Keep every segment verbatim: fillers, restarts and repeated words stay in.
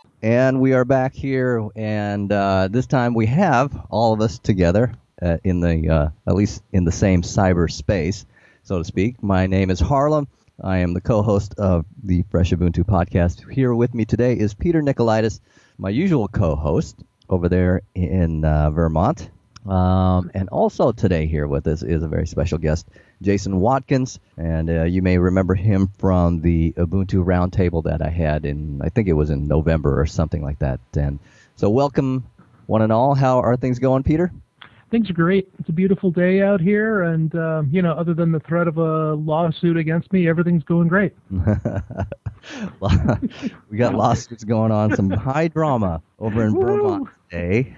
And we are back here, and uh, this time we have all of us together uh, in the, uh, at least in the same cyberspace, so to speak. My name is Harlem. I am the co-host of the Fresh Ubuntu podcast. Here with me today is Peter Nicolaitis, my usual co-host over there in uh, Vermont. Um, and also today here with us is a very special guest, Jason Watkins, and uh, you may remember him from the Ubuntu Roundtable that I had in, I think it was in November or something like that. And so welcome, one and all. How are things going, Peter? Things are great. It's a beautiful day out here, and, uh, you know, other than the threat of a lawsuit against me, everything's going great. We got lawsuits going on, some high drama over in Vermont today.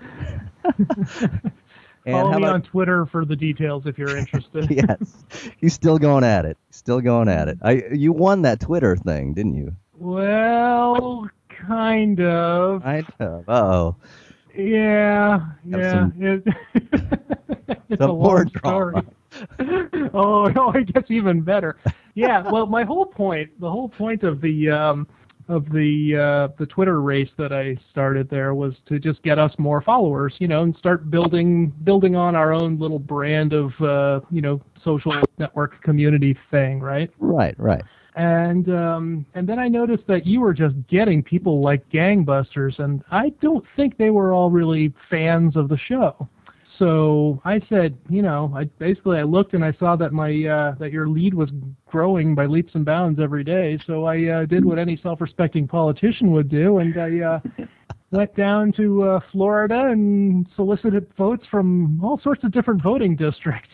And Follow me about... on Twitter for the details if you're interested. Yes, he's still going at it. Still going at it. I, you won that Twitter thing, didn't you? Well, kind of. Kind of. Uh-oh. Yeah, yeah. Some, it, it's some a more long story. oh, no, I guess even better. Yeah, well, my whole point, the whole point of the um, of the uh, the Twitter race that I started there was to just get us more followers, you know, and start building building on our own little brand of uh, you know, social network community thing, right? Right, right. And um, and then I noticed that you were just getting people like gangbusters, and I don't think they were all really fans of the show. So I said, you know, I basically I looked and I saw that my uh, that your lead was growing by leaps and bounds every day. So I uh, did what any self-respecting politician would do, and I uh, went down to uh, Florida and solicited votes from all sorts of different voting districts.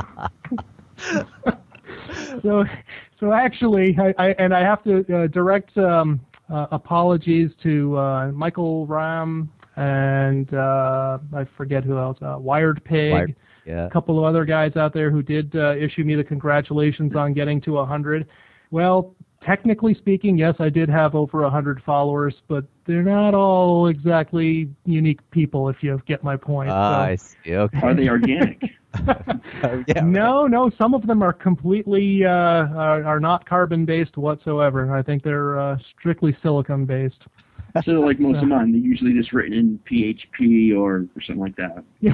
so, so actually, I, I and I have to uh, direct um, uh, apologies to uh, Michael Ram. And uh, I forget who else, uh, Wired Pig, Wired, yeah. A couple of other guys out there who did uh, issue me the congratulations on getting to one hundred. Well, technically speaking, yes, I did have over one hundred followers, but they're not all exactly unique people, if you get my point. Ah, so. I see. Okay. Are they organic? yeah, no, no, some of them are completely, uh, are, are not carbon-based whatsoever. I think they're uh, strictly silicon-based. So like most of mine, they're usually just written in P H P or, or something like that. Yeah.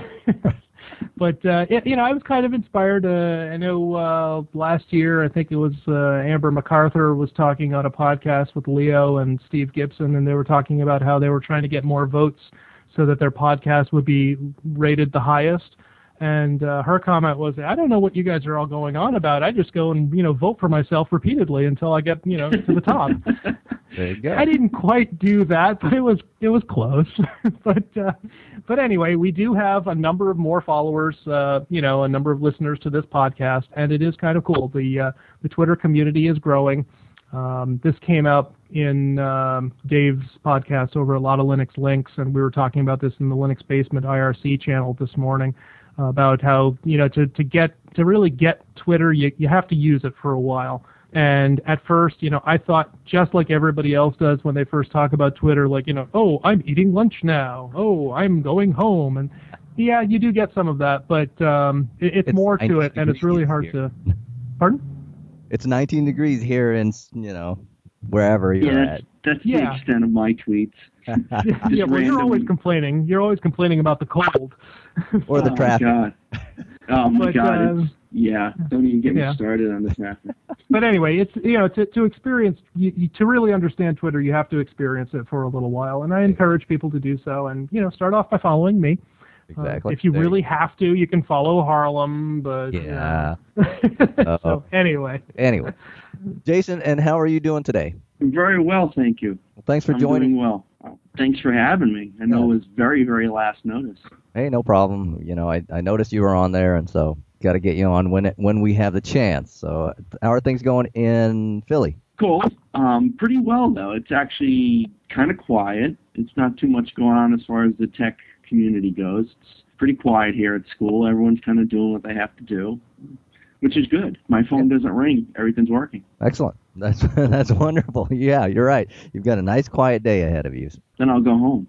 But, uh, it, you know, I was kind of inspired. Uh, I know uh, last year, I think it was uh, Amber MacArthur was talking on a podcast with Leo and Steve Gibson, and they were talking about how they were trying to get more votes so that their podcast would be rated the highest. And uh, her comment was, I don't know what you guys are all going on about. I just go and, you know, vote for myself repeatedly until I get, you know, to the top. There you go. I didn't quite do that, but it was it was close. but uh, but anyway, we do have a number of more followers, uh, you know, a number of listeners to this podcast, and it is kind of cool. The uh, the Twitter community is growing. Um, this came out in um, Dave's podcast over a lot of Linux Links, and we were talking about this in the Linux Basement I R C channel this morning. About how, you know, to, to get to really get Twitter, you you have to use it for a while. And at first, you know, I thought just like everybody else does when they first talk about Twitter, like, you know, oh, I'm eating lunch now. Oh, I'm going home. And yeah, you do get some of that, but um, it, it's, it's more to it, and it's really hard here. to. Pardon? It's nineteen degrees here, in, you know, wherever you're yeah, at. That's the yeah. extent of my tweets. yeah, well, you're always complaining. You're always complaining about the cold. Or the oh traffic. My God. Oh, my but, God. Uh, it's, yeah, don't even get yeah. me started on the traffic. But anyway, it's, you know, to, to experience, you, you, to really understand Twitter, you have to experience it for a little while. And I encourage people to do so. And, you know, start off by following me. Exactly. Uh, if you there really you have to, you can follow Harlem, but... Yeah. Uh, so, anyway. Anyway. Jason, and how are you doing today? Very well, thank you. Well, thanks for I'm joining. Doing well. Thanks for having me. I know it was very, very last notice. Hey, no problem. You know, I, I noticed you were on there, and so got to get you on when it, when we have the chance. So how are things going in Philly? Cool. Um, pretty well, though. It's actually kind of quiet. It's not too much going on as far as the tech community goes. It's pretty quiet here at school. Everyone's kind of doing what they have to do, which is good. My phone doesn't ring. Everything's working. Excellent. That's that's wonderful. Yeah, you're right. You've got a nice quiet day ahead of you. Then I'll go home.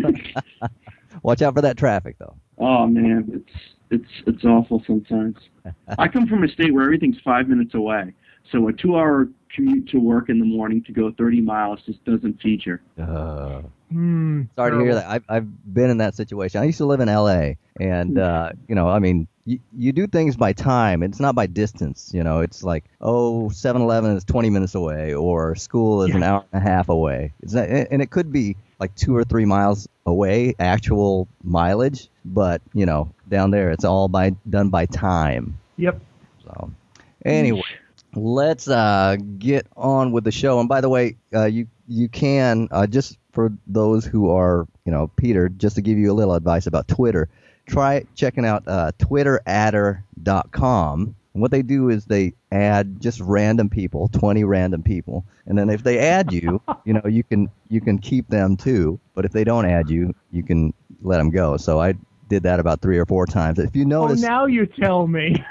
Watch out for that traffic, though. Oh man, it's it's it's awful sometimes. I come from a state where everything's five minutes away, So a two-hour commute to work in the morning to go thirty miles just doesn't feature. Uh, Mm, sorry to hear that. I've, I've been in that situation. I used to live in L A, and, uh, you know, I mean, you, you do things by time. It's not by distance. You know, it's like, oh, seven eleven is twenty minutes away, or school is Yeah. an hour and a half away. It's not, and it could be like two or three miles away, actual mileage, but, you know, down there, it's all by done by time. Yep. So, anyway, let's uh, get on with the show. And by the way, uh, you you can uh, just for those who are, you know, Peter, just to give you a little advice about Twitter, try checking out uh, twitter adder dot com. And what they do is they add just random people, twenty random people, and then if they add you, you know, you can you can keep them too. But if they don't add you, you can let them go. So I did that about three or four times. If you notice, Oh, now you tell me.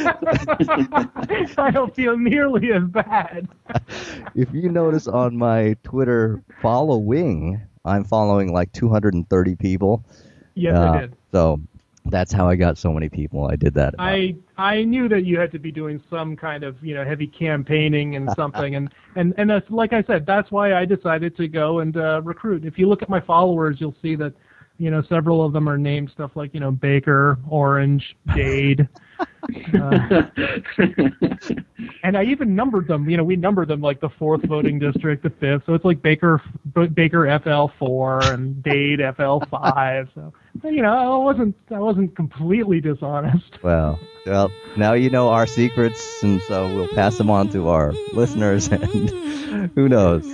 I don't feel nearly as bad. if you notice on my Twitter following, I'm following like two hundred thirty people. Yes, Uh, I did. So that's how I got so many people. I did that. I I knew that you had to be doing some kind of, you know, heavy campaigning and something, and and and that's, like I said, that's why I decided to go and uh, recruit. If you look at my followers, you'll see that, you know, several of them are named stuff like, you know, Baker, Orange, Dade. Uh, and I even numbered them. You know, we numbered them like the fourth voting district, the fifth. So it's like Baker, Baker F L four and Dade F L five. So, you know, I wasn't, I wasn't completely dishonest. Well, well, now you know our secrets, and so we'll pass them on to our listeners, and who knows.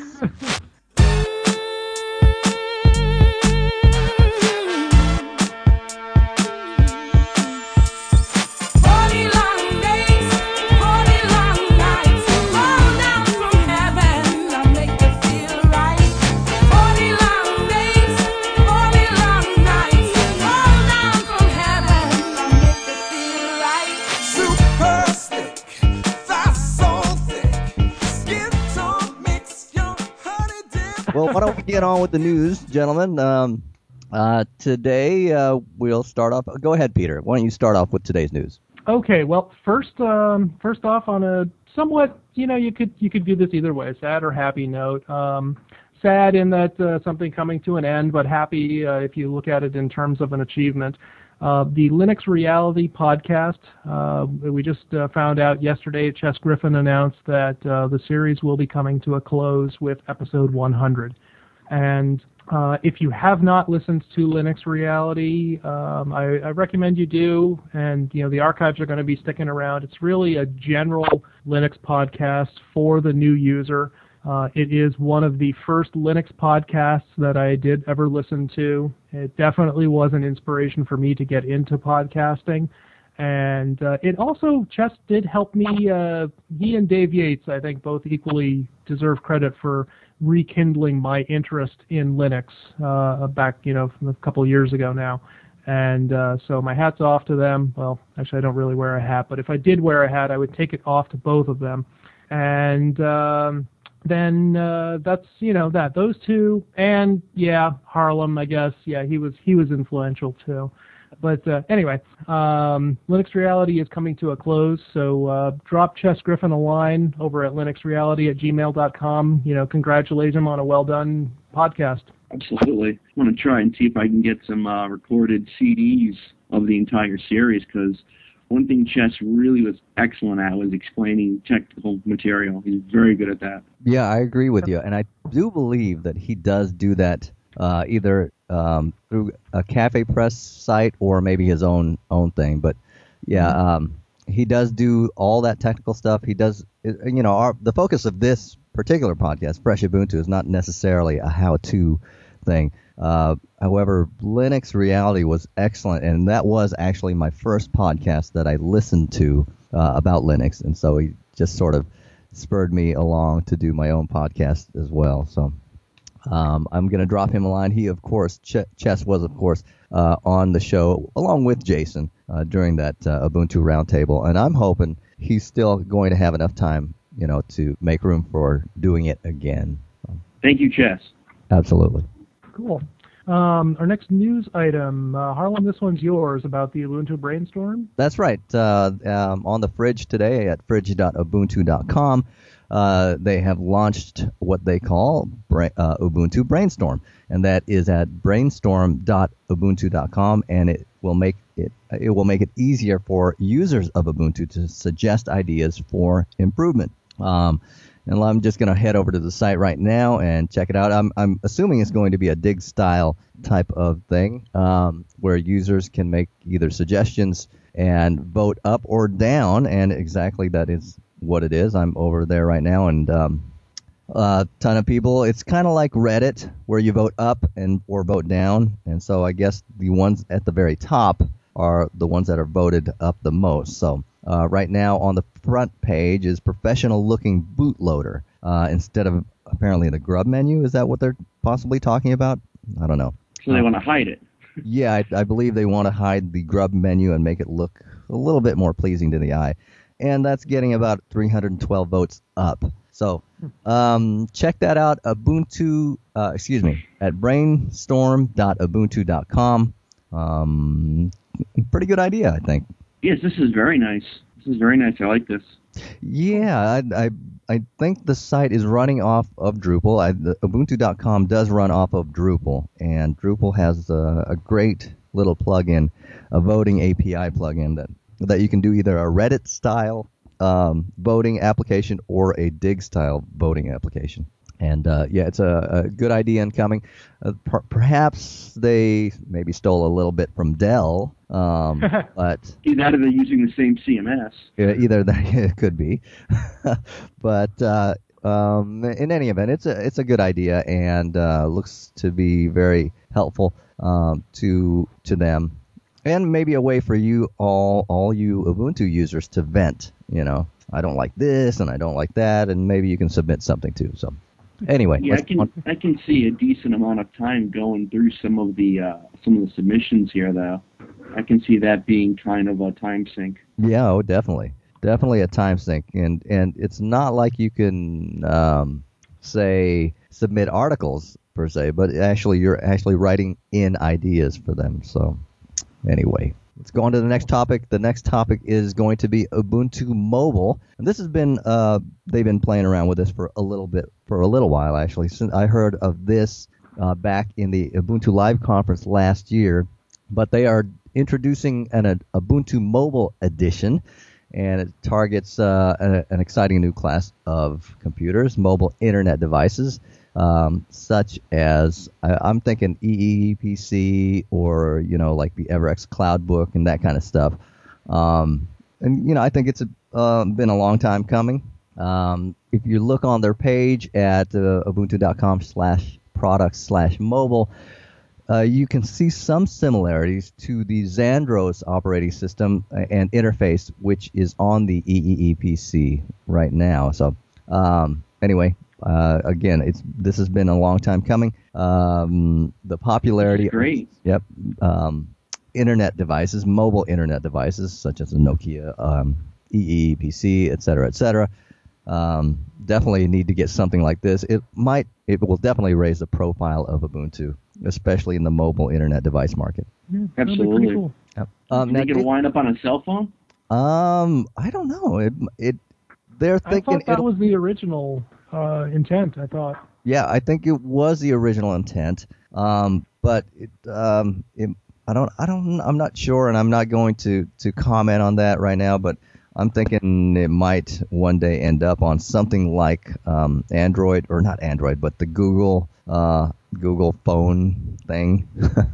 Well, why don't we get on with the news, gentlemen? Um, uh, today uh, we'll start off. Go ahead, Peter. Why don't you start off with today's news? Okay, well, first, um, first off, on a somewhat, you know, you could you could do this either way, sad or happy note. Um, sad in that uh, something coming to an end, but happy uh, if you look at it in terms of an achievement. Uh, the Linux Reality podcast, uh, we just uh, found out yesterday, Chess Griffin announced that uh, the series will be coming to a close with episode one hundred. And uh, if you have not listened to Linux Reality, um, I, I recommend you do. And, you know, the archives are going to be sticking around. It's really a general Linux podcast for the new user. Uh, it is one of the first Linux podcasts that I did ever listen to. It definitely was an inspiration for me to get into podcasting. And uh, it also just did help me. Uh, he and Dave Yates, I think, both equally deserve credit for rekindling my interest in Linux uh, back, you know, from a couple of years ago now. And uh, so my hat's off to them. Well, actually, I don't really wear a hat, but if I did wear a hat, I would take it off to both of them. And um, then uh, that's, you know, that those two, and yeah, Harlem, I guess. Yeah, he was he was influential too. But uh, anyway, um, Linux Reality is coming to a close, so uh, drop Chess Griffin a line over at linuxreality at gmail dot com. You know, congratulate him on a well-done podcast. Absolutely. I want to try and see if I can get some uh, recorded C Ds of the entire series, because one thing Chess really was excellent at was explaining technical material. He's very good at that. Yeah, I agree with you, and I do believe that he does do that uh, either um, through a Cafe Press site or maybe his own own thing. But yeah, um, he does do all that technical stuff. He does, you know, our, the focus of this particular podcast, Fresh Ubuntu, is not necessarily a how-to thing. Uh, however, Linux Reality was excellent, and that was actually my first podcast that I listened to uh, about Linux, and so he just sort of spurred me along to do my own podcast as well. So um, I'm going to drop him a line. He, of course, Ch- Chess was, of course, uh, on the show along with Jason uh, during that uh, Ubuntu Roundtable, and I'm hoping he's still going to have enough time, you know, to make room for doing it again. Thank you, Chess. Absolutely. Cool. Um, our next news item, uh, Harlan, this one's yours about the Ubuntu Brainstorm. That's right. Uh, um, on the fridge today at fridge dot ubuntu dot com, uh, they have launched what they call bra- uh, Ubuntu Brainstorm, and that is at brainstorm dot ubuntu dot com, and it will make it it will make it easier for users of Ubuntu to suggest ideas for improvement. Um, And I'm just going to head over to the site right now and check it out. I'm, I'm assuming it's going to be a dig style type of thing um, where users can make either suggestions and vote up or down, and exactly that is what it is. I'm over there right now, and um, a ton of people. It's kind of like Reddit where you vote up and or vote down, and so I guess the ones at the very top are the ones that are voted up the most. So uh, right now on the front page is professional-looking bootloader uh, instead of apparently the grub menu. Is that what they're possibly talking about? I don't know. So they want to hide it. Yeah, I, I believe they want to hide the grub menu and make it look a little bit more pleasing to the eye. And that's getting about three hundred twelve votes up. So um, check that out, Ubuntu, uh, excuse me, at brainstorm dot ubuntu dot com. Um, pretty good idea, I think. Yes, this is very nice. This is very nice. I like this. Yeah, I, I, I think the site is running off of Drupal. I, the, ubuntu dot com does run off of Drupal, and Drupal has a, a great little plugin, a voting A P I plugin that, that you can do either a Reddit-style um, voting application or a Dig-style voting application. And, uh, yeah, it's a, a good idea incoming. Uh, per- perhaps they maybe stole a little bit from Dell, um, but... Either they're using the same C M S. Yeah, either that it could be. But uh, um, in any event, it's a, it's a good idea and uh, looks to be very helpful um, to to them. And maybe a way for you all, all you Ubuntu users to vent, you know. I don't like this and I don't like that, and maybe you can submit something too, so... Anyway, yeah, I can on. I can see a decent amount of time going through some of the uh, some of the submissions here, though. I can see that being kind of a time sink. Yeah, oh, definitely, definitely a time sink, and and it's not like you can um, say submit articles per se, but actually you're actually writing in ideas for them. So anyway. Let's go on to the next topic. The next topic is going to be Ubuntu Mobile, and this has been uh, they've been playing around with this for a little bit, for a little while actually. Since I heard of this uh, back in the Ubuntu Live conference last year, but they are introducing an, an Ubuntu Mobile edition, and it targets uh, a, an exciting new class of computers, mobile internet devices. Um, such as I, I'm thinking E E E P C or you know like the EverX CloudBook and that kind of stuff. Um, and you know I think it's a, uh, been a long time coming. Um, if you look on their page at uh, ubuntu dot com slash products slash mobile, uh, you can see some similarities to the Xandros operating system and interface, which is on the E E E P C right now. So um, anyway. Uh, again, it's this has been a long time coming. Um, the popularity, great. Of, yep, um, internet devices, mobile internet devices such as a Nokia, um, E E E P C, et cetera, et cetera. Um, definitely need to get something like this. It might, it will definitely raise the profile of Ubuntu, especially in the mobile internet device market. Yeah, absolutely. Cool. Yep. Um, Are they going to wind up on a cell phone? Um, I don't know. It, it, they're thinking. I thought that was the original. Uh, intent, I thought. Yeah, I think it was the original intent, um, but it, um, it, I don't, I don't, I'm not sure, and I'm not going to, to comment on that right now. But I'm thinking it might one day end up on something like um, Android, or not Android, but the Google uh, Google phone thing,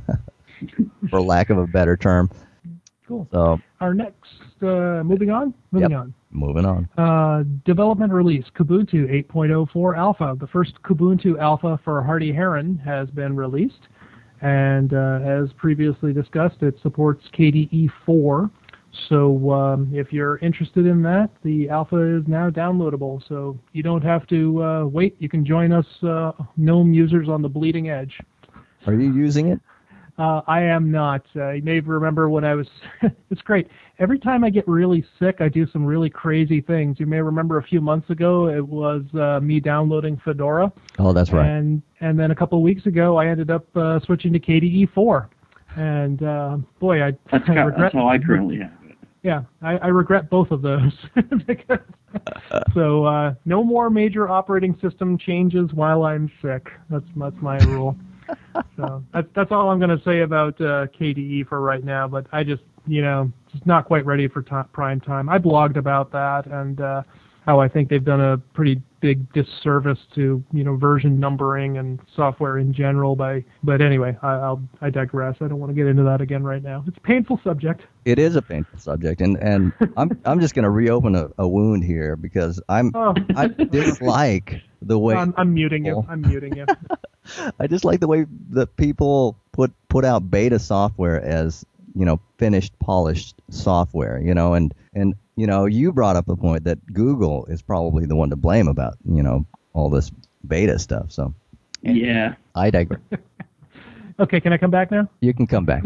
for lack of a better term. Cool. So our next, uh, moving on, moving yep. on. Moving on. Uh, development release, Kubuntu eight point oh four Alpha. The first Kubuntu Alpha for Hardy Heron has been released. And uh, as previously discussed, it supports K D E four. So um, if you're interested in that, the Alpha is now downloadable. So you don't have to uh, wait. You can join us uh, GNOME users on the bleeding edge. Are you using it? Uh, I am not. Uh, you may remember when I was, it's great. Every time I get really sick, I do some really crazy things. You may remember a few months ago, it was uh, me downloading Fedora. Oh, that's right. And and then a couple of weeks ago, I ended up uh, switching to K D E four. And uh, boy, I, that's, I how, regret. That's how I currently have it. Yeah, I, I regret both of those. because, so uh, no more major operating system changes while I'm sick. That's that's my rule. So that's that's all I'm going to say about uh, K D E for right now. But I just, you know, just not quite ready for t- prime time. I blogged about that and uh, how I think they've done a pretty big disservice to, you know, version numbering and software in general. By but anyway, I, I'll I digress. I don't want to get into that again right now. It's a painful subject. It is a painful subject, and, and I'm I'm just going to reopen a, a wound here because I'm Oh. I dislike the way I'm, I'm muting you. I'm muting you. I just like the way that people put put out beta software as, you know, finished, polished software, you know, and, and you know, you brought up the point that Google is probably the one to blame about, you know, all this beta stuff. So yeah, I digress. Okay, can I come back now? You can come back.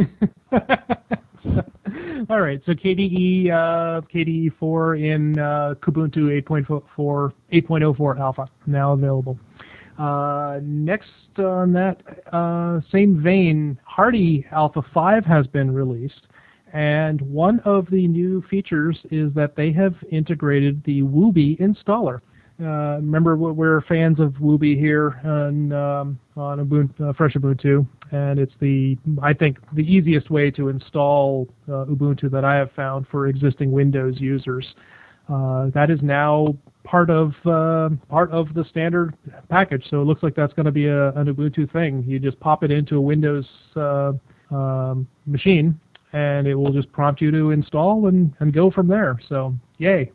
All right, so K D E, uh, K D E four in uh, Kubuntu eight point oh four Alpha, now available. Uh, next on that uh, same vein, Hardy Alpha five has been released, and one of the new features is that they have integrated the Woobi installer. Uh, remember, we're fans of Woobi here on um, on Ubuntu, uh, Fresh Ubuntu, and it's the I think the easiest way to install uh, Ubuntu that I have found for existing Windows users. Uh, that is now part of uh, part of the standard package, so it looks like that's going to be a, an Ubuntu thing. You just pop it into a Windows uh, um, machine, and it will just prompt you to install and, and go from there. So, yay.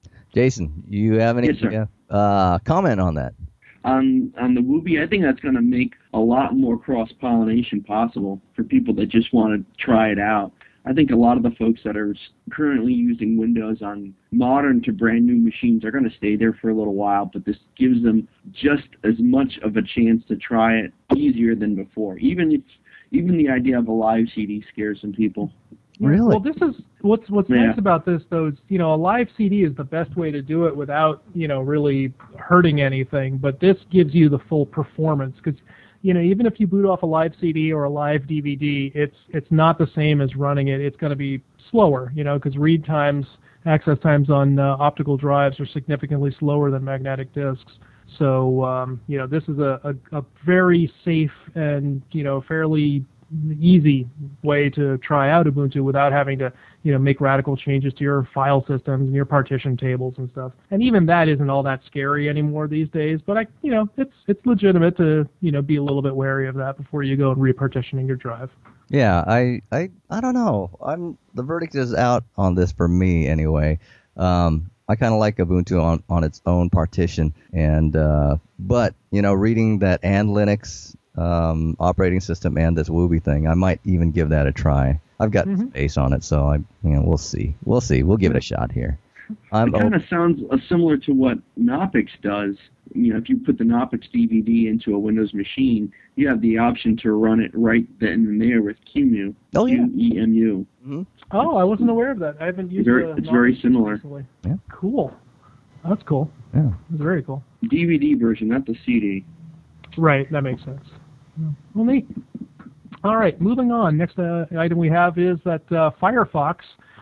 Jason, you have any Yes, sir. uh, comment on that? On on the Woobi, I think that's going to make a lot more cross-pollination possible for people that just want to try it out. I think a lot of the folks that are currently using Windows on modern to brand new machines are going to stay there for a little while, but this gives them just as much of a chance to try it easier than before. Even if even the idea of a live C D scares some people. Really? Well, this is what's what's Yeah. nice about this, though. Is, you know, a live C D is the best way to do it without, you know, really hurting anything. But this gives you the full performance because, you know, even if you boot off a live C D or a live D V D, it's it's not the same as running it. It's going to be slower, you know, because read times, access times on uh, optical drives are significantly slower than magnetic disks. So, um, you know, this is a, a, a very safe and, you know, fairly easy way to try out Ubuntu without having to, you know, make radical changes to your file systems and your partition tables and stuff. And even that isn't all that scary anymore these days. But I, you know, it's it's legitimate to, you know, be a little bit wary of that before you go and repartitioning your drive. Yeah, I, I, I don't know. I'm the verdict is out on this for me anyway. Um, I kind of like Ubuntu on, on its own partition, and uh, but you know, reading that and Linux um, operating system and this Woobi thing, I might even give that a try. I've got Mm-hmm. space on it, so I, you know, we'll see. We'll see. We'll give it a shot here. I'm It kind oh, of sounds uh, similar to what Knoppix does. You know, if you put the Knoppix D V D into a Windows machine, you have the option to run it right then and there with Q E M U. Oh, yeah. Q E M U. mhm. Oh, I wasn't aware of that. I haven't used Very- uh, it's very Knoppix similar. recently. Yeah. Cool. That's cool. Yeah. That's very cool. D V D version, not the C D. Right, that makes sense. Well, neat. All right, moving on. Next uh, item we have is that uh, Firefox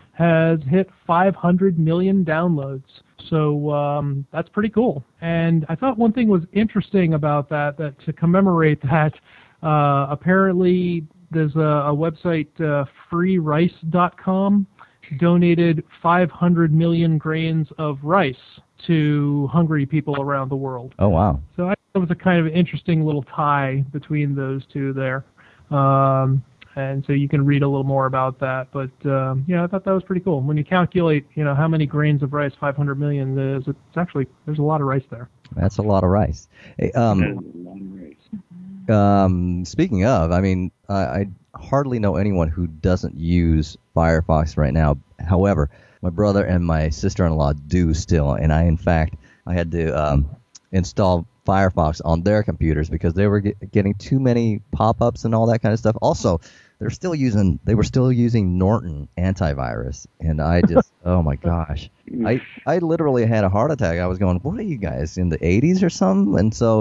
has hit five hundred million downloads. So um, that's pretty cool. And I thought one thing was interesting about that, that to commemorate that, uh, apparently there's a, a website, uh, free rice dot com, donated five hundred million grains of rice to hungry people around the world. Oh wow. So I thought it was a kind of interesting little tie between those two there. Um, and so you can read a little more about that. But, um, you know, I thought that was pretty cool. When you calculate, you know, how many grains of rice, five hundred million, is, it's actually, there's a lot of rice there. That's a lot of rice. Hey, um, That is a lot of rice. Um, speaking of, I mean, I, I hardly know anyone who doesn't use Firefox right now. However, my brother and my sister-in-law do still, and I, in fact, I had to um, install Firefox on their computers because they were get, getting too many pop-ups and all that kind of stuff. Also, they're still using they were still using Norton antivirus, and I just oh my gosh, I I literally had a heart attack. I was going, what are you guys in the eighties or something? And so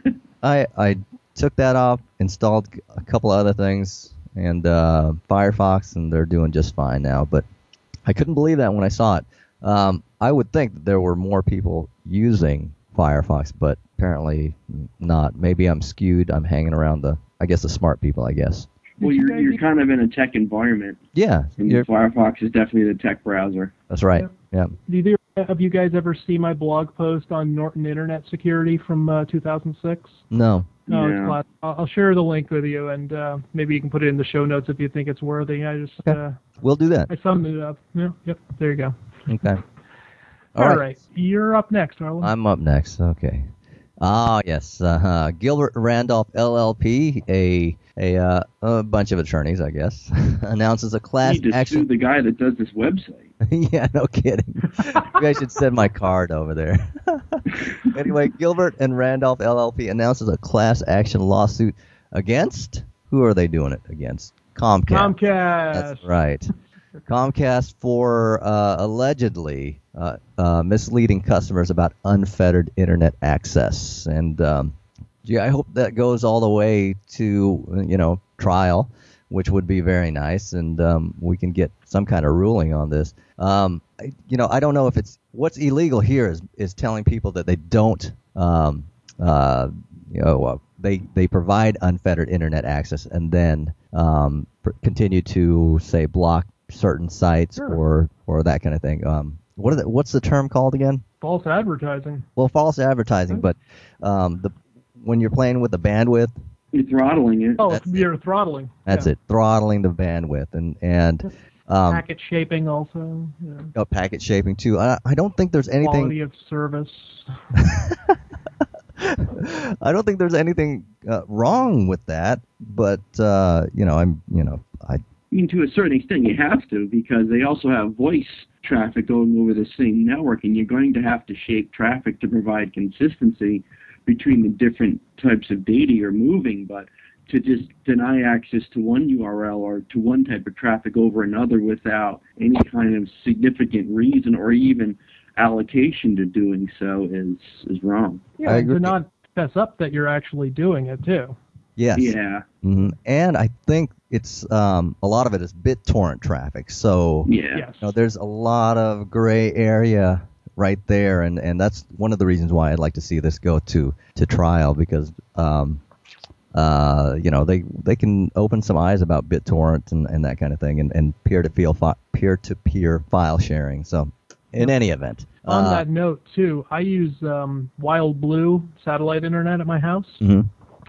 I I took that off, installed a couple other things, and uh, Firefox, and they're doing just fine now. But I couldn't believe that when I saw it. Um, I would think that there were more people using Firefox, but apparently not. Maybe I'm skewed. I'm hanging around the, I guess, the smart people, I guess. Well, you're you're kind of in a tech environment. Yeah. And Firefox is definitely the tech browser. That's right. Yeah. Do either of you guys ever see my blog post on Norton Internet Security from uh, two thousand six? No. No, Yeah. it's class. I'll, I'll share the link with you, and uh, maybe you can put it in the show notes if you think it's worthy. I just Okay. uh, We'll do that. I summed it up. Yeah, yep. There you go. Okay. All, All right. right. You're up next, Harlan. I'm up next. Okay. Ah, yes. Uh-huh. Gilbert Randolph L L P, a a uh, a bunch of attorneys, I guess, announces a class You need to sue action. the guy that does this website. Yeah, no kidding. You guys should send my card over there. Anyway, Gilbert and Randolph L L P announces a class action lawsuit against, who are they doing it against? Comcast. Comcast. That's right. Comcast for uh, allegedly uh, uh, misleading customers about unfettered internet access. And um, gee, I hope that goes all the way to, you know, trial, which would be very nice, and um, we can get some kind of ruling on this. Um, I, you know, I don't know if it's what's illegal here is is telling people that they don't, um, uh, you know, uh, they they provide unfettered internet access and then um, pr- continue to say block certain sites Sure. or or that kind of thing. Um, what are the, what's the term called again? False advertising. Well, false advertising, but um, the when you're playing with the bandwidth. You're throttling it. Oh, That's you're throttling. That's yeah. it, throttling the bandwidth and and um, Packet shaping also. Yeah. oh, packet shaping too. I, I don't think there's anything. Quality of service. I don't think there's anything uh, wrong with that, but uh, you know, I'm you know, I I mean, to a certain extent, you have to, because they also have voice traffic going over the same network, and you're going to have to shape traffic to provide consistency between the different types of data you're moving. But to just deny access to one U R L or to one type of traffic over another without any kind of significant reason or even allocation to doing so is is wrong. Yeah, I and to agree. not mess up that you're actually doing it too. yes. Yeah, hmm And I think it's um, a lot of it is BitTorrent traffic. So yeah. Yes. you know, there's a lot of gray area right there, and, and that's one of the reasons why I'd like to see this go to, to trial, because um, uh, you know, they they can open some eyes about BitTorrent and, and that kind of thing, and, and peer-to-peer fi- peer-to-peer file sharing. So in any event, On uh, that note, too, I use um, Wild Blue satellite internet at my house, mhm.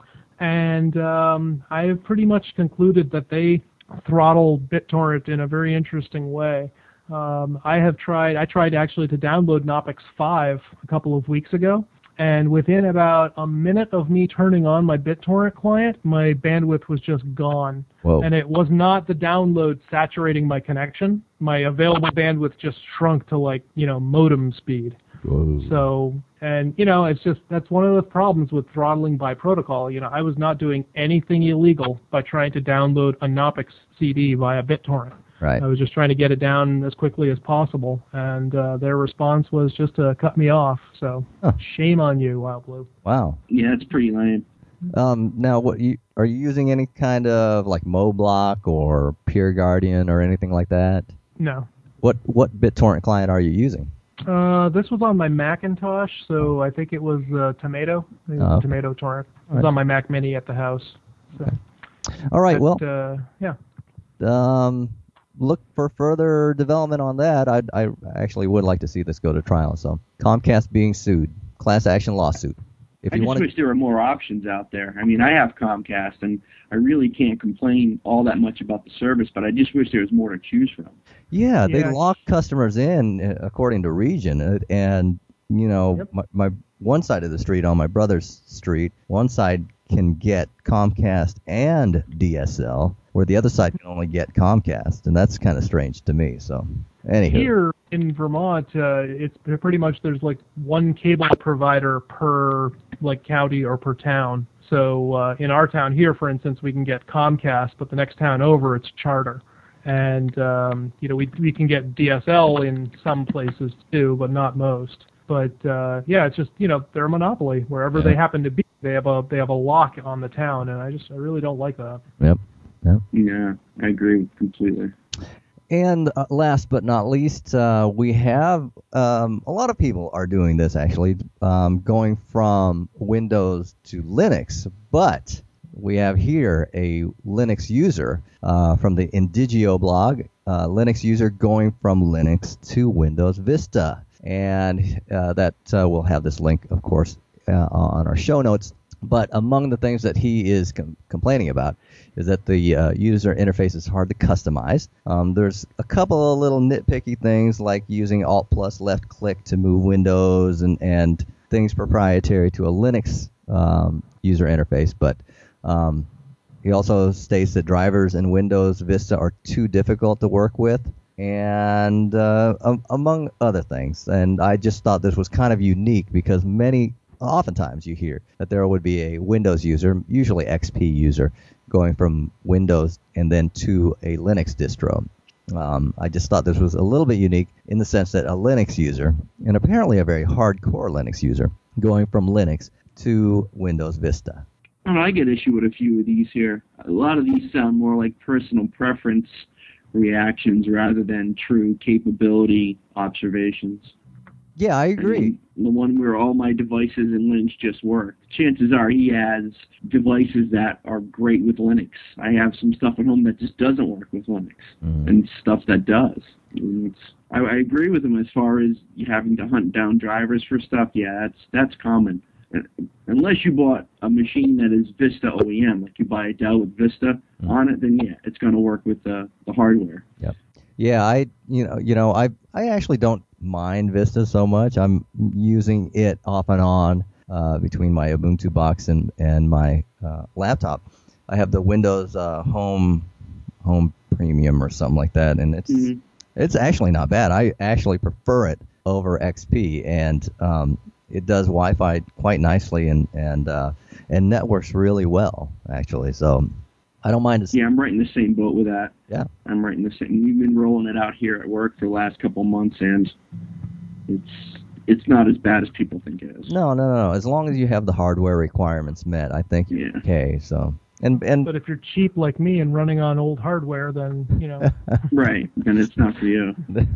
and um, I have pretty much concluded that they throttle BitTorrent in a very interesting way. Um, I have tried, I tried actually to download Knoppix five a couple of weeks ago, and within about a minute of me turning on my BitTorrent client, my bandwidth was just gone. Whoa. And it was not the download saturating my connection. My available bandwidth just shrunk to, like, you know, modem speed. Whoa. So, and, you know, it's just, that's one of the problems with throttling by protocol. You know, I was not doing anything illegal by trying to download a Knoppix C D via BitTorrent. Right. I was just trying to get it down as quickly as possible, and uh, their response was just to cut me off. So, Huh. shame on you, Wild Blue. Wow. Yeah, it's pretty lame. Um, now, what you are you using any kind of like MoBlock or Peer Guardian or anything like that? No. What what BitTorrent client are you using? Uh, this was on my Macintosh, so I think it was uh, Tomato. I think it was Oh, okay. Tomato Torrent. It was Alright. on my Mac Mini at the house. So, All right. but, Well, uh, yeah. um, look for further development on that. I I actually would like to see this go to trial. So Comcast being sued, class action lawsuit. If I you just want to, wish there were more options out there. I mean, I have Comcast, and I really can't complain all that much about the service, but I just wish there was more to choose from. yeah, they Yeah. lock customers in uh, according to region, uh, and you know, Yep. my, my one side of the street on my brother's street, one side can get Comcast and D S L, where the other side can only get Comcast, and that's kind of strange to me. So, anywho, Here in Vermont, uh, it's pretty much there's like one cable provider per like county or per town. So uh, in our town here, for instance, we can get Comcast, but the next town over, it's Charter. And, um, you know, we we can get D S L in some places too, but not most. But, uh, yeah, it's just, you know, they're a monopoly. Wherever yeah. they happen to be, they have a they have a lock on the town, and I just I really don't like that. Yep. Yep. Yeah, I agree completely. And uh, last but not least, uh, we have um, a lot of people are doing this actually, um, going from Windows to Linux. But we have here a Linux user uh, from the Indigio blog, uh, Linux user going from Linux to Windows Vista. And uh, that uh, we'll have this link, of course, uh, on our show notes. But among the things that he is com- complaining about is that the uh, user interface is hard to customize. Um, there's a couple of little nitpicky things like using Alt plus left click to move windows and, and things proprietary to a Linux um, user interface. But um, he also states that drivers in Windows Vista are too difficult to work with, and uh, um, among other things. And I just thought this was kind of unique because many oftentimes you hear that there would be a Windows user, usually X P user, going from Windows and then to a Linux distro. Um, I just thought this was a little bit unique in the sense that a Linux user, and apparently a very hardcore Linux user, going from Linux to Windows Vista. And I get issue with a few of these here. A lot of these sound more like personal preference reactions rather than true capability observations. Yeah, I agree. And the one where all my devices in Linux just work. Chances are he has devices that are great with Linux. I have some stuff at home that just doesn't work with Linux, mm. and stuff that does. It's, I, I agree with him as far as you having to hunt down drivers for stuff. Yeah, that's that's common. Unless you bought a machine that is Vista O E M, like you buy a Dell with Vista mm. on it, then yeah, it's going to work with the the hardware. Yep. Yeah, I you know you know I I actually don't mind Vista so much. I'm using it off and on uh, between my Ubuntu box and and my uh, laptop. I have the Windows uh, Home Home Premium or something like that, and it's mm-hmm. it's actually not bad. I actually prefer it over X P, and um, it does Wi-Fi quite nicely and and uh, and networks really well actually. So I don't mind it. Yeah, I'm right in the same boat with that. Yeah. I'm right in the same. We've been rolling it out here at work for the last couple of months, and it's it's not as bad as people think it is. No, no, no. As long as you have the hardware requirements met, I think you're yeah. okay. So and and. But if you're cheap like me and running on old hardware, then you know. Right, then it's not for you.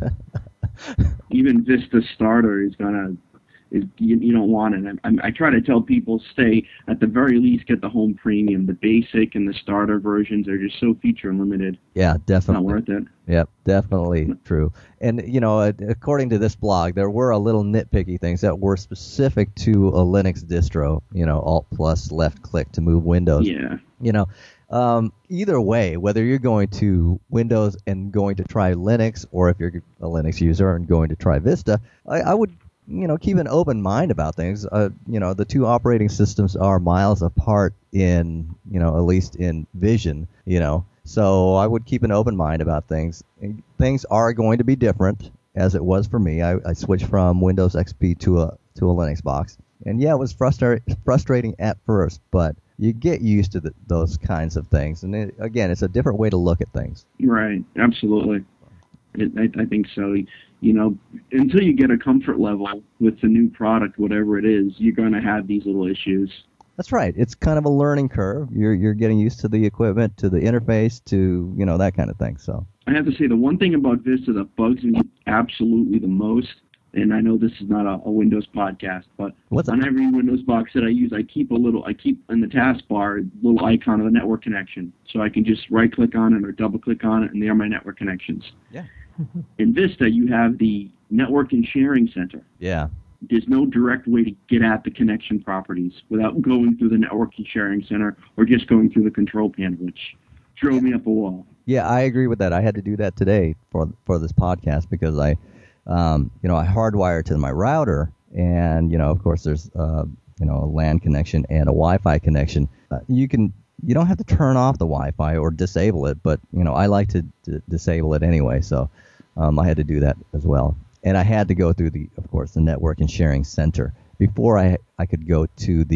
Even Vista Starter is gonna. Is, you, you don't want it. I, I try to tell people stay, at the very least, get the Home Premium. The basic and the starter versions are just so feature limited. Yeah, definitely. It's not worth it. Yep, definitely true. And, you know, according to this blog, there were a little nitpicky things that were specific to a Linux distro, you know, Alt plus left click to move windows. Yeah. You know, um, either way, whether you're going to Windows and going to try Linux, or if you're a Linux user and going to try Vista, I, I would you know, keep an open mind about things. Uh, you know, the two operating systems are miles apart in, you know, at least in vision, you know. So I would keep an open mind about things. Things are going to be different, as it was for me. I, I switched from Windows X P to a to a Linux box. And yeah, it was frustra- frustrating at first, but you get used to the, those kinds of things. And it, again, it's a different way to look at things. Right, absolutely. It, I, I think so. You know, until you get a comfort level with the new product, whatever it is, you're going to have these little issues. That's right. It's kind of a learning curve. You're you're getting used to the equipment, to the interface, to, you know, that kind of thing. So I have to say, the one thing about Vista that bugs me absolutely the most, and I know this is not a, a Windows podcast, but What's on that? every Windows box that I use, I keep a little, I keep in the taskbar a little icon of the network connection, so I can just right-click on it or double-click on it, and there are my network connections. Yeah. In Vista, you have the Network and Sharing Center. Yeah. There's no direct way to get at the connection properties without going through the Network and Sharing Center or just going through the control panel, which drove me up a wall. Yeah, I agree with that. I had to do that today for for this podcast because I, um, you know, I hardwired to my router, and you know, of course, there's uh, you know, a LAN connection and a Wi-Fi connection. Uh, you can. You don't have to turn off the Wi-Fi or disable it, but, you know, I like to, to disable it anyway, so um, I had to do that as well. And I had to go through, the, of course, the Network and Sharing Center before I I could go to the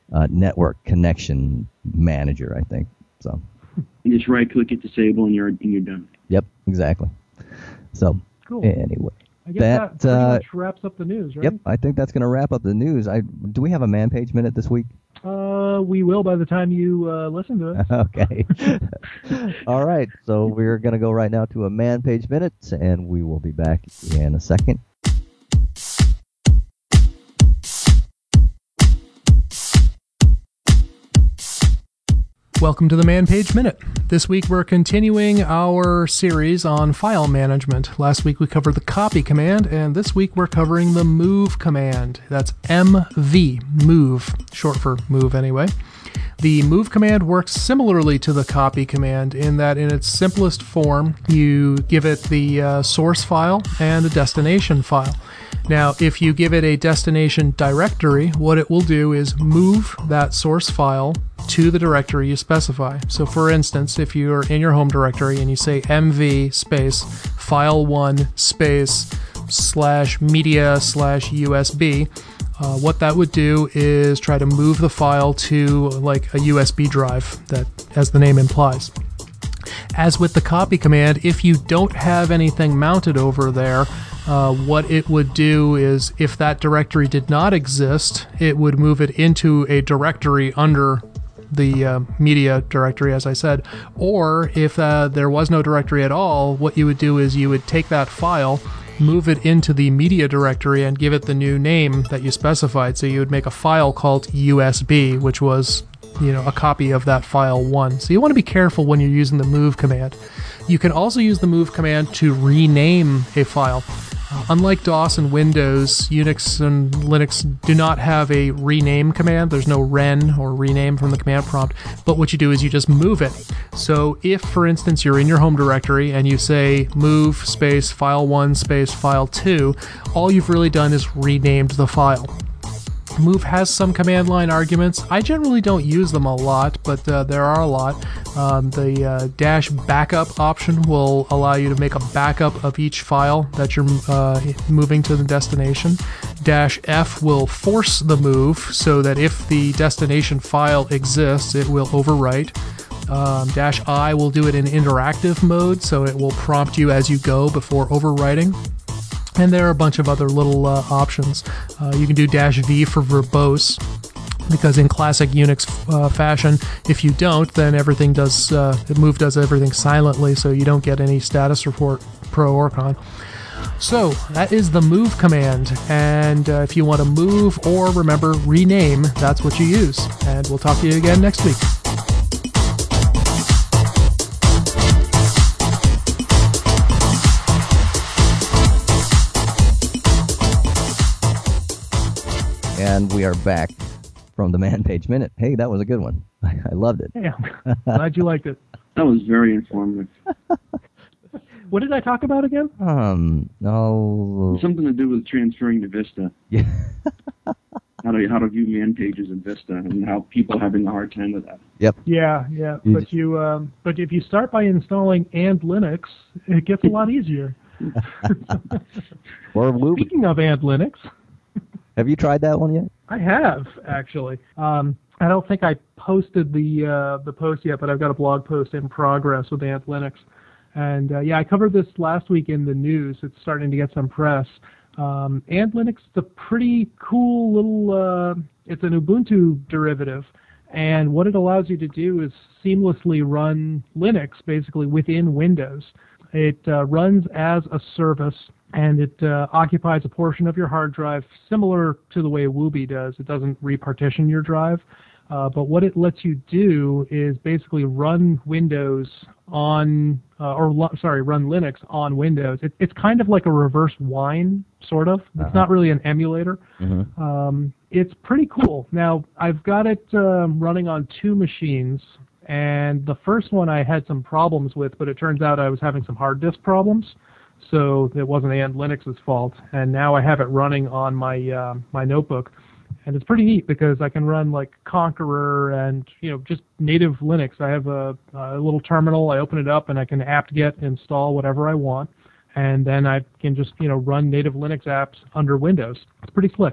uh, network connection manager, I think. So You just right-click it, disable, and you're and you're done. Yep, exactly. So Cool. anyway, I guess that, that, pretty uh, much wraps up the news, right? Yep, I think that's going to wrap up the news. I do we have a man page minute this week? Uh, we will by the time you uh, listen to it. Okay. All right. So we're going to go right now to a man page minute, and we will be back in a second. Welcome to the Man Page Minute. This week we're continuing our series on file management. Last week we covered the copy command, and this week we're covering the move command. That's M V, move, short for move anyway. The move command works similarly to the copy command in that in its simplest form, you give it the uh, source file and a destination file. Now, if you give it a destination directory, what it will do is move that source file to the directory you specify. So for instance, if you're in your home directory and you say mv space file one space slash media slash usb, uh, what that would do is try to move the file to like a U S B drive, that as the name implies. As with the copy command, if you don't have anything mounted over there, uh, what it would do is if that directory did not exist, it would move it into a directory under the uh, media directory, as I said. Or if uh, there was no directory at all, what you would do is you would take that file, move it into the media directory, and give it the new name that you specified. So you would make a file called U S B, which was, you know, a copy of that file one. So you want to be careful when you're using the move command. You can also use the move command to rename a file. Uh, unlike DOS and Windows, Unix and Linux do not have a rename command. There's no ren or rename from the command prompt. But what you do is you just move it. So if, for instance, you're in your home directory and you say move space file one space file two, all you've really done is renamed the file. Move has some command line arguments. I generally don't use them a lot, but uh, there are a lot. Um, the uh, dash backup option will allow you to make a backup of each file that you're uh, moving to the destination. Dash F will force the move so that if the destination file exists, it will overwrite. Um, dash I will do it in interactive mode, so it will prompt you as you go before overwriting. And there are a bunch of other little uh, options. Uh, you can do dash V for verbose, because in classic Unix uh, fashion, if you don't, then everything does, uh, move does everything silently, so you don't get any status report, pro or con. So that is the move command, and uh, if you want to move or, remember, rename, that's what you use. And we'll talk to you again next week. And we are back from the Man Page Minute. Hey, that was a good one. I loved it. Yeah, glad you liked it. That was very informative. What did I talk about again? Um, no. Something to do with transferring to Vista. Yeah. How to how to view man pages in Vista and how people are having a hard time with that. Yep. Yeah, yeah. You But just- you, um, but if you start by installing and Linux, it gets a lot easier. Or Wooby. Speaking of and Linux, Have you tried that one yet? I have actually. Um, I don't think I posted the uh, the post yet, but I've got a blog post in progress with Ant Linux, and uh, yeah, I covered this last week in the news. It's starting to get some press. Um, Ant Linux is a pretty cool little. Uh, it's an Ubuntu derivative, and what it allows you to do is seamlessly run Linux basically within Windows. It uh, runs as a service, and it uh, occupies a portion of your hard drive, similar to the way Wooby does. It doesn't repartition your drive, uh, but what it lets you do is basically run Windows on, uh, or lo- sorry, run Linux on Windows. It, it's kind of like a reverse Wine, sort of. It's Uh-huh. not really an emulator. Mm-hmm. Um, it's pretty cool. Now, I've got it um, running on two machines, and the first one I had some problems with, but it turns out I was having some hard disk problems, so it wasn't And Linux's fault. And now I have it running on my uh, my notebook, and it's pretty neat because I can run like Conqueror and you know just native Linux. I have a, a little terminal. I open it up and I can apt-get install whatever I want, and then I can just you know run native Linux apps under Windows. It's pretty slick.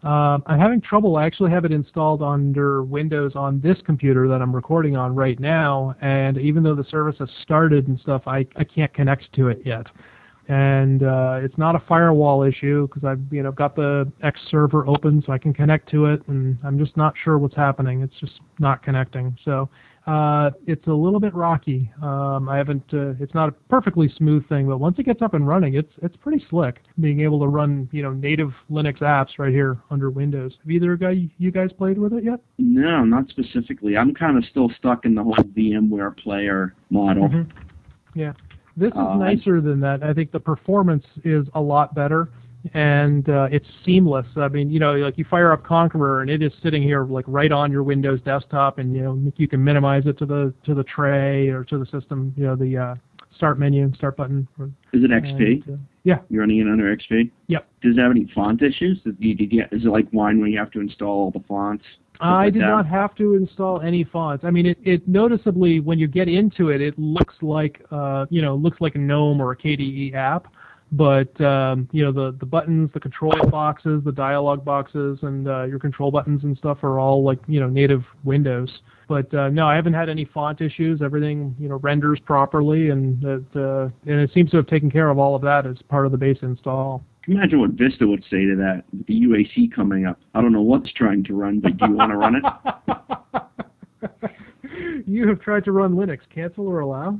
Um, I'm having trouble. I actually have it installed under Windows on this computer that I'm recording on right now, and even though the service has started and stuff, I, I can't connect to it yet. And uh, it's not a firewall issue because I've you know got the X server open so I can connect to it, and I'm just not sure what's happening. It's just not connecting. So uh, it's a little bit rocky. Um, I haven't. Uh, it's not a perfectly smooth thing, but once it gets up and running, it's it's pretty slick. Being able to run you know native Linux apps right here under Windows. Have either guy you guys played with it yet? No, not specifically. I'm kind of still stuck in the whole VMware player model. Mm-hmm. Yeah. This is uh, nicer than that. I think the performance is a lot better, and uh, it's seamless. I mean, you know, like you fire up Conqueror, and it is sitting here like right on your Windows desktop, and you know you can minimize it to the to the tray or to the system. You know, the uh, start menu, start button. Is it X P? And, uh, yeah. You're running it under X P? Yep. Does it have any font issues? Did you, did you, is it like Wine where you have to install all the fonts? I like did that? not have to install any fonts. I mean, it, it noticeably, when you get into it, it looks like, uh, you know, looks like a GNOME or a K D E app. But, um, you know, the, the buttons, the control boxes, the dialog boxes, and uh, your control buttons and stuff are all, like, you know, native Windows. But, uh, no, I haven't had any font issues. Everything, you know, renders properly, and, it, uh, and it seems to have taken care of all of that as part of the base install. Imagine what Vista would say to that with the U A C coming up. I don't know what's trying to run, but do you want to run it? You have tried to run Linux. Cancel or allow?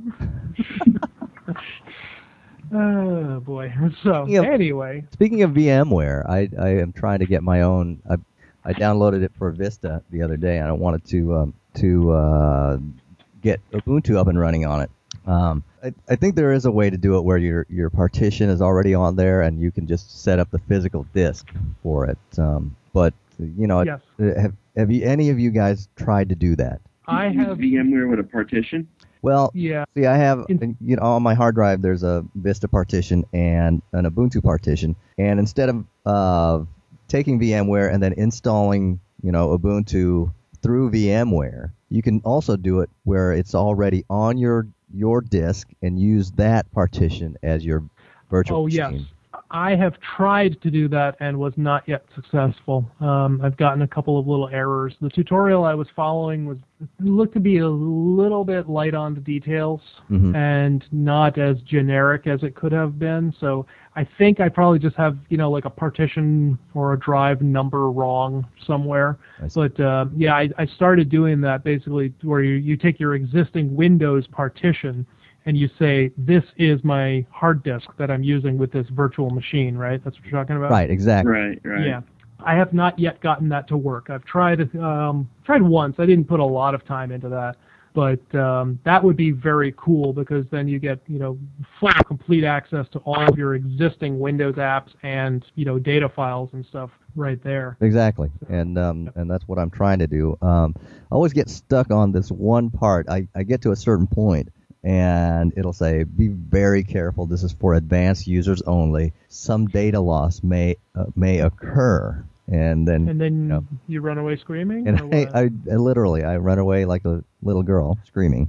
Oh, boy. So, Speaking of, anyway. Speaking of VMware, I, I am trying to get my own. I, I downloaded it for Vista the other day, and I wanted to um, to uh, get Ubuntu up and running on it. Um, I, I think there is a way to do it where your your partition is already on there, and you can just set up the physical disk for it. Um, but, you know, yes. have, have you, any of you guys tried to do that? I have VMware with a partition? Well, yeah. see, I have, In, you know, on my hard drive, there's a Vista partition and an Ubuntu partition. And instead of uh, taking VMware and then installing, you know, Ubuntu through VMware, you can also do it where it's already on your your disk and use that partition as your virtual oh, machine. Oh, yes. I have tried to do that and was not yet successful. Um, I've gotten a couple of little errors. The tutorial I was following was looked to be a little bit light on the details mm-hmm. and not as generic as it could have been. So I think I probably just have, you know, like a partition or a drive number wrong somewhere. But uh, yeah, I, I started doing that basically where you, you take your existing Windows partition and you say, this is my hard disk that I'm using with this virtual machine, right? That's what you're talking about? Right, exactly. Right, right. Yeah. I have not yet gotten that to work. I've tried um, tried once. I didn't put a lot of time into that. But um, that would be very cool because then you get, you know, full complete access to all of your existing Windows apps and, you know, data files and stuff right there. Exactly, and um, and that's what I'm trying to do. Um, I always get stuck on this one part. I, I get to a certain point, and it'll say, be very careful, this is for advanced users only. Some data loss may uh, may occur. And then, and then you know, you run away screaming? And or I, what? I, I literally, I run away like a little girl screaming.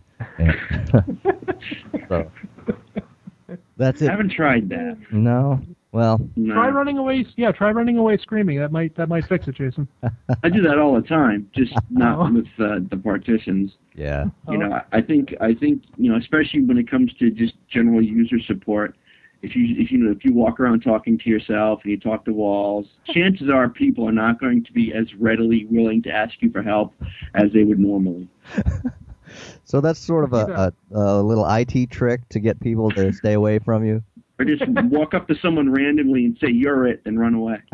So, that's it. I haven't tried that. No? Well, no. Try running away. Yeah, try running away screaming. That might that might fix it, Jason. I do that all the time, just not Oh. with uh, the partitions. Yeah. You know, I, I think I think you know, especially when it comes to just general user support. If you if you know if you walk around talking to yourself and you talk to walls, chances are people are not going to be as readily willing to ask you for help as they would normally. So that's sort of a, a, a little I T trick to get people to stay away from you. Or just walk up to someone randomly and say, you're it, and run away.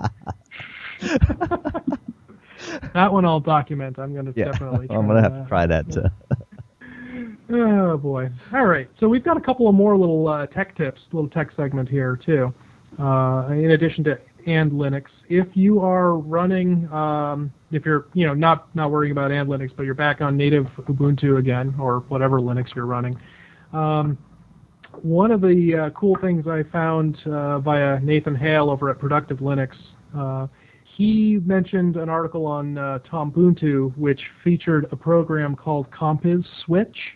That one I'll document. I'm going to Yeah, definitely try I'm going to have that. to try that too. Oh, boy. All right. So we've got a couple of more little uh, tech tips, little tech segment here, too. Uh, in addition to and Linux, if you are running, um, if you're, you know, not, not worrying about and Linux, but you're back on native Ubuntu again, or whatever Linux you're running, um, one of the uh, cool things I found uh, via Nathan Hale over at Productive Linux, uh, he mentioned an article on uh, Tombuntu which featured a program called Compiz Switch,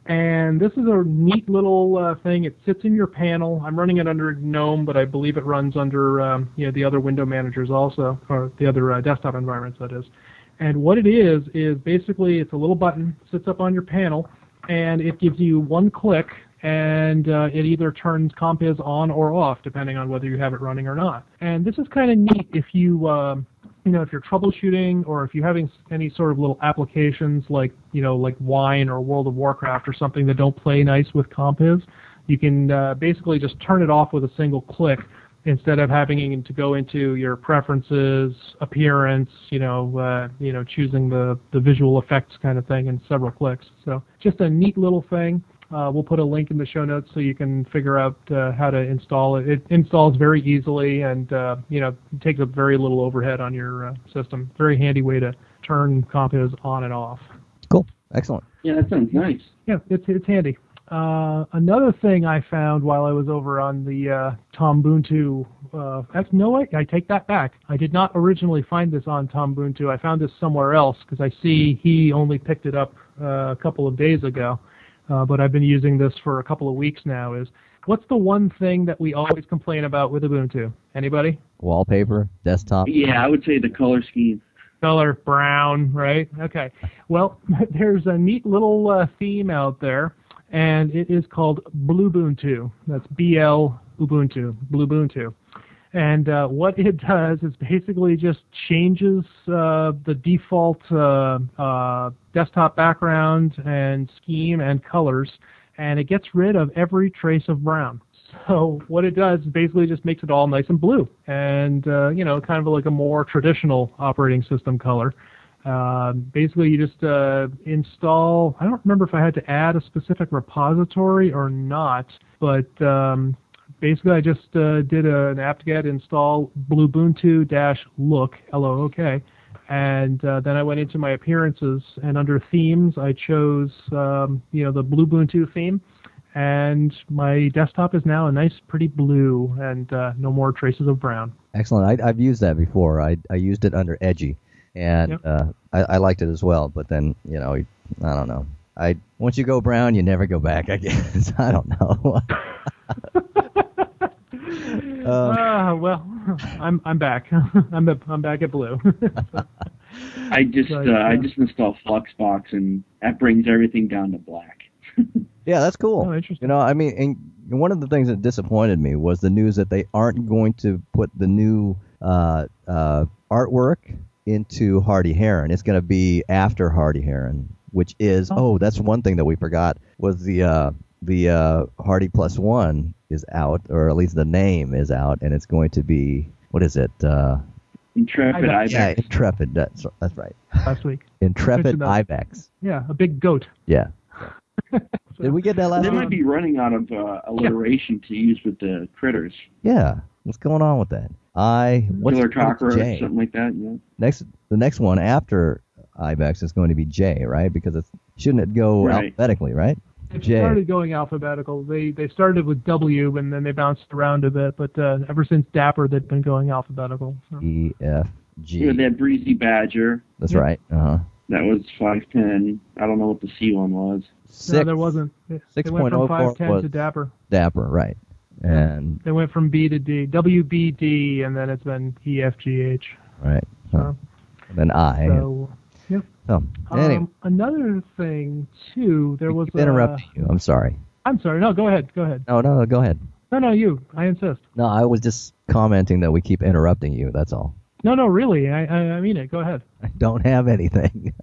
And this is a neat little uh, thing. It sits in your panel. I'm running it under GNOME, but I believe it runs under um, you know, the other window managers also, or the other uh, desktop environments, that is. And what it is, is basically it's a little button, sits up on your panel, and it gives you one click, and uh, it either turns Compiz on or off, depending on whether you have it running or not. And this is kind of neat if you... Um, you know, if you're troubleshooting or if you're having any sort of little applications like, you know, like Wine or World of Warcraft or something that don't play nice with Compiz, you can uh, basically just turn it off with a single click instead of having to go into your preferences, appearance, you know, uh, you know, choosing the, the visual effects kind of thing in several clicks. So just a neat little thing. Uh, we'll put a link in the show notes so you can figure out uh, how to install it. It installs very easily and, uh, you know, takes up very little overhead on your uh, system. Very handy way to turn Compiz on and off. Cool. Excellent. Yeah, that sounds nice. Yeah, it's, it's handy. Uh, another thing I found while I was over on the uh, Tombuntu, uh, actually, no, I, I take that back. I did not originally find this on Tombuntu. I found this somewhere else because I see he only picked it up uh, a couple of days ago. Uh, but I've been using this for a couple of weeks now, is what's the one thing that we always complain about with Ubuntu? Anybody? Wallpaper, desktop. Yeah, I would say the color scheme. Color, brown, right? Okay. Well, there's a neat little uh, theme out there, and it is called Bluebuntu. That's B L Ubuntu, Bluebuntu. And uh, what it does is basically just changes uh, the default uh, uh, desktop background and scheme and colors, and it gets rid of every trace of brown. So what it does is basically just makes it all nice and blue, and uh, you know, kind of like a more traditional operating system color. Uh, basically, you just uh, install. I don't remember if I had to add a specific repository or not, but um, basically, I just uh, did a, an apt-get install bluebuntu-look, L O O K, and uh, then I went into my appearances, and under themes, I chose um, you know, the Bluebuntu theme, and my desktop is now a nice, pretty blue, and uh, no more traces of brown. Excellent. I, I've used that before. I, I used it under Edgy, and Yep. uh, I, I liked it as well. But then, you know, I don't know. I once you go brown, you never go back, I guess. I don't know. Um, uh, well, I'm I'm back. I'm a, I'm back at blue. I just But, uh, uh, I just installed Fluxbox, and that brings everything down to black. yeah, that's cool. Oh, interesting. You know, I mean, and one of the things that disappointed me was the news that they aren't going to put the new uh, uh, artwork into Hardy Heron. It's going to be after Hardy Heron, which is oh. oh, that's one thing that we forgot was the uh, the uh, Hardy Plus One is out, or at least the name is out, and it's going to be what is it? Uh, Intrepid Ibex. Ibex. yeah, Intrepid. That's that's right. Last week. Intrepid Mentioned that. Ibex. Yeah, a big goat. Yeah. So, Did we get that last They week? might be running out of uh, alliteration to use with the critters. Yeah. What's going on with that? I what's Killer what's cockroach, J? something like that. Yeah. Next, the next one after Ibex is going to be J, right? Because it's shouldn't it go Right. alphabetically, right? It J. started going alphabetical. They they started with W, and then they bounced around a bit. But uh, ever since Dapper, they've been going alphabetical. So. E F G. You know, they had Breezy Badger. That's Yep. right. Uh huh. That was five ten. I don't know what the C one was. Six. No, there wasn't. They, six they went point oh from four five ten was to Dapper. Dapper, right? And They went from B to D, W B D, and then it's been E F G H. right. So, So, and then I. so yep. So anyway, Um, another thing too, there was keep interrupting uh, you. I'm sorry. I'm sorry. No, go ahead. Go ahead. No, no, no. Go ahead. No, no, you. I insist. No, I was just commenting that we keep interrupting you. That's all. No, no, really. I, I, I mean it. Go ahead. I don't have anything.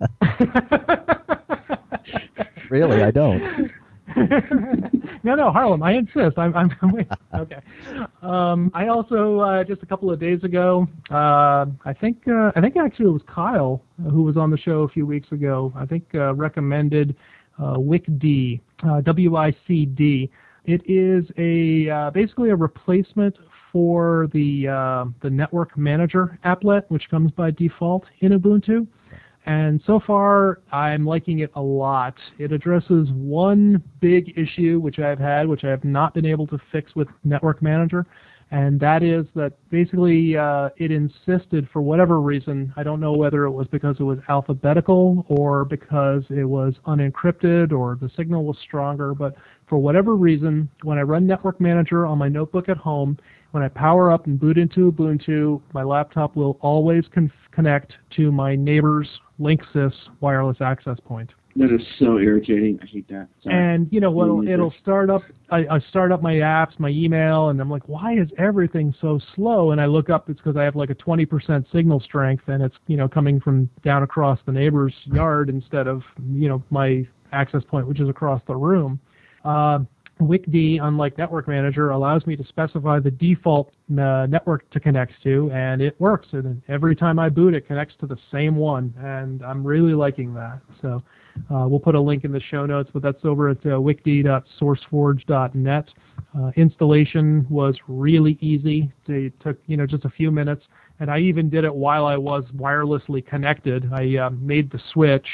Really, I don't. no, no, Harlem. I insist. I'm. I'm wait, okay. Um, I also uh, just a couple of days ago. Uh, I think. Uh, I think actually it was Kyle who was on the show a few weeks ago. I think uh, recommended uh, WicD, uh, W I C D. It is a uh, basically a replacement for the uh, the Network Manager applet, which comes by default in Ubuntu. And so far, I'm liking it a lot. It addresses one big issue which I've had, which I have not been able to fix with Network Manager, and that is that basically uh, it insisted, for whatever reason, I don't know whether it was because it was alphabetical or because it was unencrypted or the signal was stronger, but for whatever reason, when I run Network Manager on my notebook at home, when I power up and boot into Ubuntu, my laptop will always con- connect to my neighbor's Linksys wireless access point. That is so irritating. I hate that. Sorry. And, you know, well, it'll start up, I, I start up my apps, my email, and I'm like, why is everything so slow? And I look up, it's because I have like a twenty percent signal strength, and it's, you know, coming from down across the neighbor's yard instead of, you know, my access point, which is across the room. Uh, WikD, unlike Network Manager, allows me to specify the default uh, network to connect to, and it works. And every time I boot, it connects to the same one, and I'm really liking that. So uh, we'll put a link in the show notes, but that's over at uh, wikd dot sourceforge dot net. Uh, installation was really easy. It took, you know, just a few minutes, and I even did it while I was wirelessly connected. I uh, made the switch,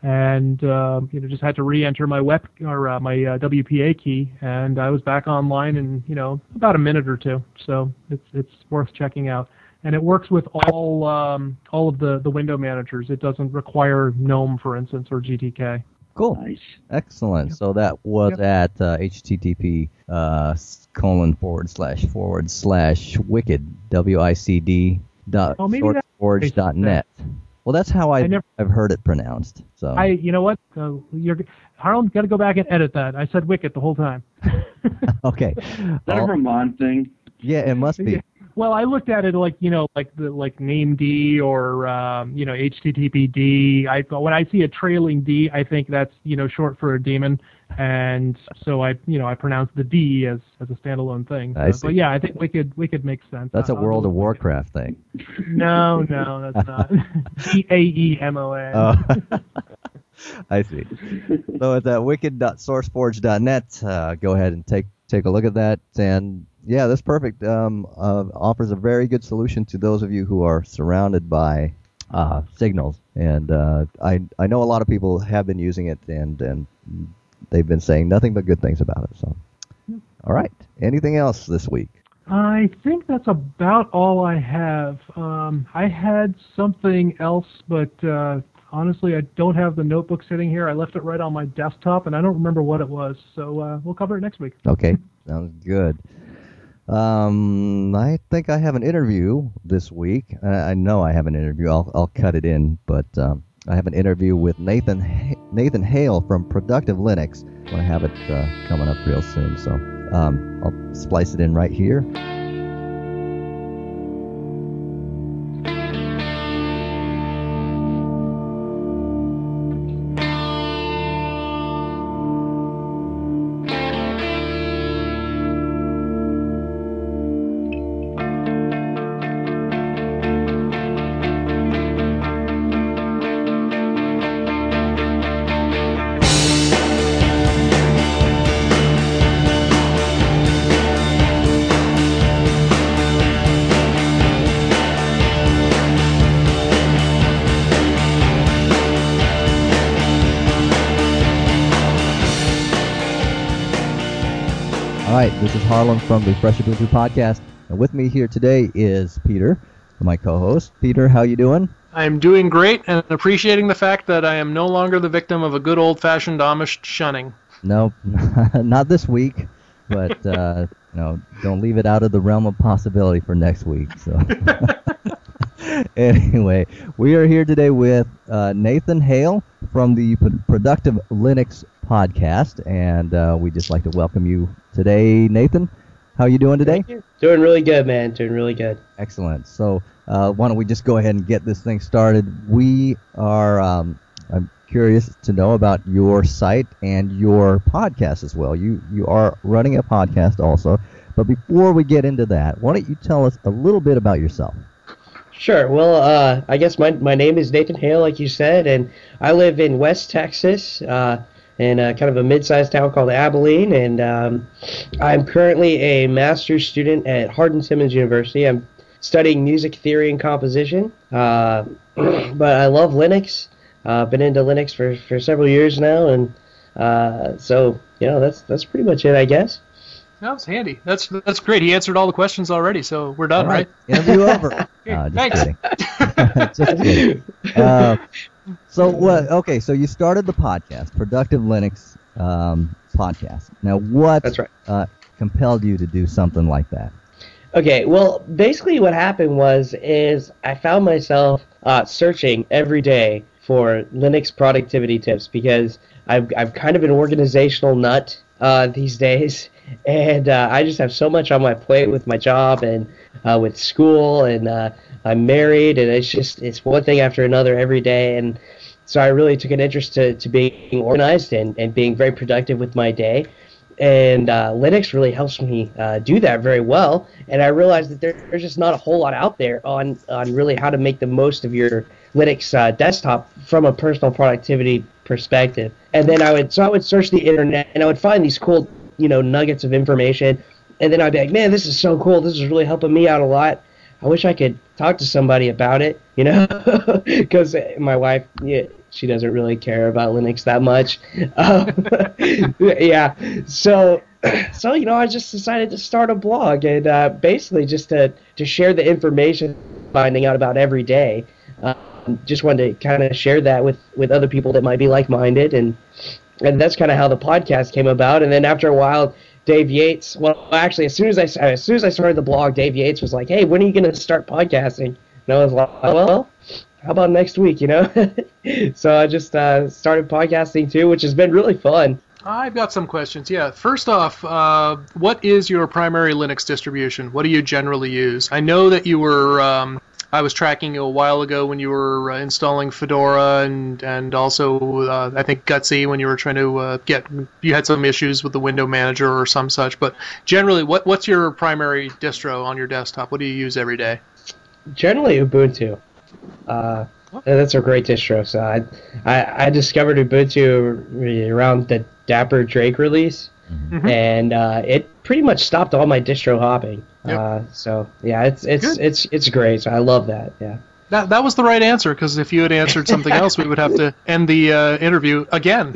and uh, you know, just had to re-enter my web or uh, my uh, W P A key, and I was back online in, you know, about a minute or two. So it's it's worth checking out, and it works with all um, all of the the window managers. It doesn't require GNOME, for instance, or G T K. Cool. Nice. Excellent. Yep. So that was yep. at uh, http uh, colon forward slash forward slash wicked w i c d dot oh, sourceforge dot net. Well, that's how I, I never, I've heard it pronounced. So I, you know what? Uh, you're Harlan, got to go back and edit that. I said Wicket the whole time. Okay. Is that a Vermont thing? Yeah, it must be. Yeah. Well, I looked at it like, you know, like the like name D or um, you know, H T T P D. I when I see a trailing D, I think that's, you know, short for a daemon, and so I, you know, I pronounce the D as as a standalone thing. I so, see. But yeah, I think Wicked Wicked makes sense. That's a I'll World of Warcraft thing. No, no, that's not. D A E M O N. Oh. I see. So it's at wicked dot sourceforge dot net. Uh, go ahead and take take a look at that. And yeah, that's perfect. Um, uh, offers a very good solution to those of you who are surrounded by uh, signals. And uh, I I know a lot of people have been using it, and, and they've been saying nothing but good things about it. So, all right. Anything else this week? I think that's about all I have. Um, I had something else, but uh, honestly, I don't have the notebook sitting here. I left it right on my desktop, and I don't remember what it was. So uh, we'll cover it next week. Okay, sounds good. Um, I think I have an interview this week. I, I know I have an interview. I'll I'll cut it in, but um, I have an interview with Nathan Nathan Hale from Productive Linux. I'm gonna have it uh, coming up real soon, so um, I'll splice it in right here. This is Harlan from the Fresh Ubuntu podcast, and with me here today is Peter, my co-host. Peter, how you doing? I'm doing great and appreciating the fact that I am no longer the victim of a good old-fashioned Amish shunning. No, not this week, but uh, no, don't leave it out of the realm of possibility for next week. So, anyway, we are here today with uh, Nathan Hale from the P- Productive Linux podcast, and uh, we'd just like to welcome you today, Nathan. How are you doing today? Thank you. Doing really good, man. Doing really good. Excellent. So uh, why don't we just go ahead and get this thing started? We are, um, I'm curious to know about your site and your podcast as well. You you are running a podcast also, but before we get into that, why don't you tell us a little bit about yourself? Sure. Well, uh, I guess my my name is Nathan Hale, like you said, and I live in West Texas, uh, in a kind of a mid-sized town called Abilene, and um, I'm currently a master's student at Hardin-Simmons University. I'm studying music theory and composition, uh, but I love Linux. I've uh, been into Linux for, for several years now, and uh, so, you know, that's that's pretty much it, I guess. That was handy. That's that's great. He answered all the questions already, so we're done, All right. right? Interview over. Okay, No, just thanks. kidding. Just kidding. Uh, so what? Okay, so you started the podcast, Productive Linux um, podcast. Now, what That's right. uh, compelled you to do something like that? Okay, well, basically what happened was is I found myself uh, searching every day for Linux productivity tips because I've, I'm kind of an organizational nut uh, these days, and uh, I just have so much on my plate with my job and uh, with school, and uh, I'm married, and it's just it's one thing after another every day, and so I really took an interest to, to being organized and, and being very productive with my day. And uh, Linux really helps me uh, do that very well. And I realized that there, there's just not a whole lot out there on, on really how to make the most of your Linux uh, desktop from a personal productivity perspective. And then I would so I would search the internet and I would find these cool, you know, nuggets of information. And then I'd be like, man, this is so cool. This is really helping me out a lot. I wish I could talk to somebody about it, you know, because my wife, yeah, she doesn't really care about Linux that much. Um, yeah, so so you know, I just decided to start a blog and uh, basically just to to share the information I'm finding out about every day. Um, just wanted to kind of share that with, with other people that might be like-minded, and and that's kind of how the podcast came about. And then after a while, Dave Yates, well, actually, as soon as I as soon as I started the blog, Dave Yates was like, "Hey, when are you going to start podcasting?" And I was like, "Well, how about next week?" You know. So I just uh, started podcasting too, which has been really fun. I've got some questions. Yeah. First off, uh, what is your primary Linux distribution? What do you generally use? I know that you were. Um, I was tracking you a while ago when you were uh, installing Fedora and and also uh, I think Gutsy when you were trying to uh, get you had some issues with the window manager or some such. But generally, what what's your primary distro on your desktop? What do you use every day? Generally, Ubuntu. Uh, that's a great distro. So I, I I discovered Ubuntu around the Dapper Drake release, Mm-hmm. and uh, it pretty much stopped all my distro hopping. Yep. Uh, so yeah, it's it's Good. it's it's great. So I love that. Yeah. That that was the right answer, because if you had answered something else, we would have to end the uh, interview again.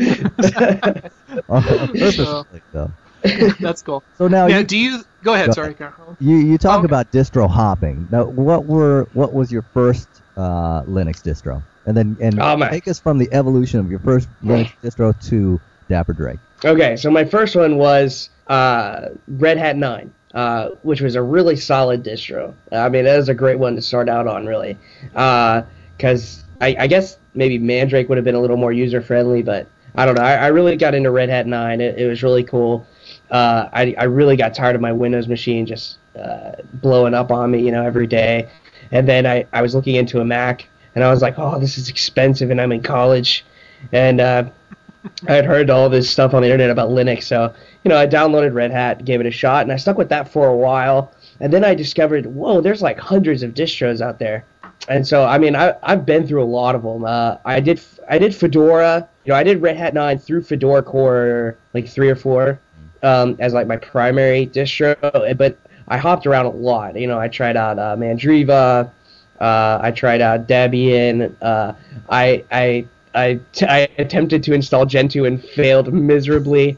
Purposely, So- though. That's cool. So now Yeah, you, do you go ahead? Go Sorry, Carl. you you talk Okay. about distro hopping. Now, what were what was your first uh, Linux distro? And then and Oh, my- take us from the evolution of your first Linux distro to Dapper Drake. Okay, so my first one was uh, Red Hat nine, uh, which was a really solid distro. I mean, that was a great one to start out on, really, because I, I guess maybe Mandrake would have been a little more user friendly, but I don't know. I, I really got into Red Hat nine. It, it was really cool. Uh, I I really got tired of my Windows machine just uh, blowing up on me, you know, every day. And then I, I was looking into a Mac, and I was like, oh, this is expensive, and I'm in college, and uh, I had heard all this stuff on the internet about Linux, so, you know, I downloaded Red Hat, gave it a shot, and I stuck with that for a while. And then I discovered, whoa, there's like hundreds of distros out there. And so, I mean, I, I've been through a lot of them. Uh, I did I did Fedora, you know, I did Red Hat nine through Fedora Core, like three or four, um, as like my primary distro, but I hopped around a lot. You know, I tried out uh, Mandriva, uh, I tried out Debian, uh, I I I, t- I attempted to install Gentoo and failed miserably.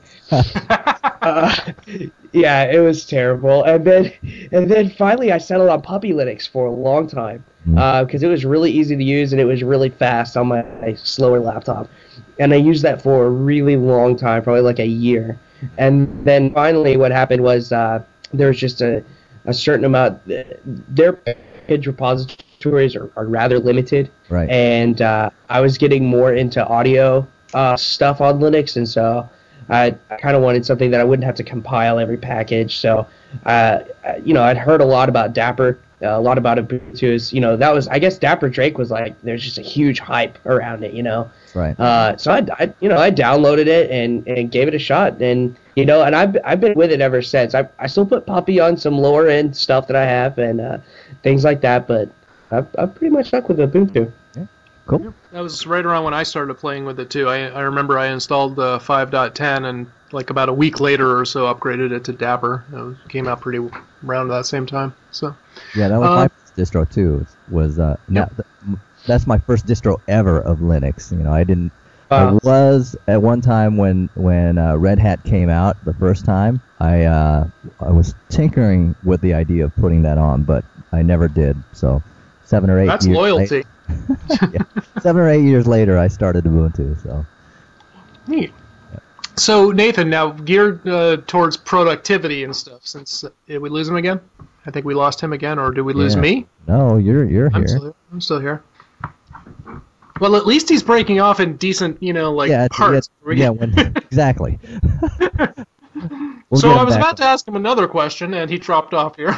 uh, yeah, it was terrible. And then, and then finally, I settled on Puppy Linux for a long time because uh, it was really easy to use and it was really fast on my, my slower laptop. And I used that for a really long time, probably like a year. And then finally, what happened was uh, there was just a, a certain amount. Their package repositories are, are rather limited. Right. And uh, I was getting more into audio uh, stuff on Linux, and so I, I kind of wanted something that I wouldn't have to compile every package. So, uh, you know, I'd heard a lot about Dapper, uh, a lot about Ubuntu. You know, that was, I guess, Dapper Drake was like, there's just a huge hype around it, you know. Right. Uh, so I, I, you know, I downloaded it and, and gave it a shot, and you know, and I've I've been with it ever since. I I still put Puppy on some lower end stuff that I have and uh, things like that, but I've I've pretty much stuck with Ubuntu. Cool. That was right around when I started playing with it too. I, I remember I installed uh, five point ten and like about a week later or so upgraded it to Dapper. It was, came out pretty around that same time. So Yeah, that was Uh, my first distro too. Was uh, Yep. now, th- that's my first distro ever of Linux. You know, I didn't I Wow. was at one time when when uh, Red Hat came out the first time. I uh, I was tinkering with the idea of putting that on, but I never did. So seven or eight. That's years loyalty. late- yeah, seven or eight years later, I started Ubuntu. So Neat. So Nathan, now geared uh, towards productivity and stuff. Since uh, did we lose him again? I think we lost him again, or did we lose Yeah. me? no, you're you're I'm here. still, I'm still here. Well, at least he's breaking off in decent, you know, like yeah, it's- parts. yeah, yeah, when, exactly. We'll So get I him was back about on. to ask him another question, and he dropped off here.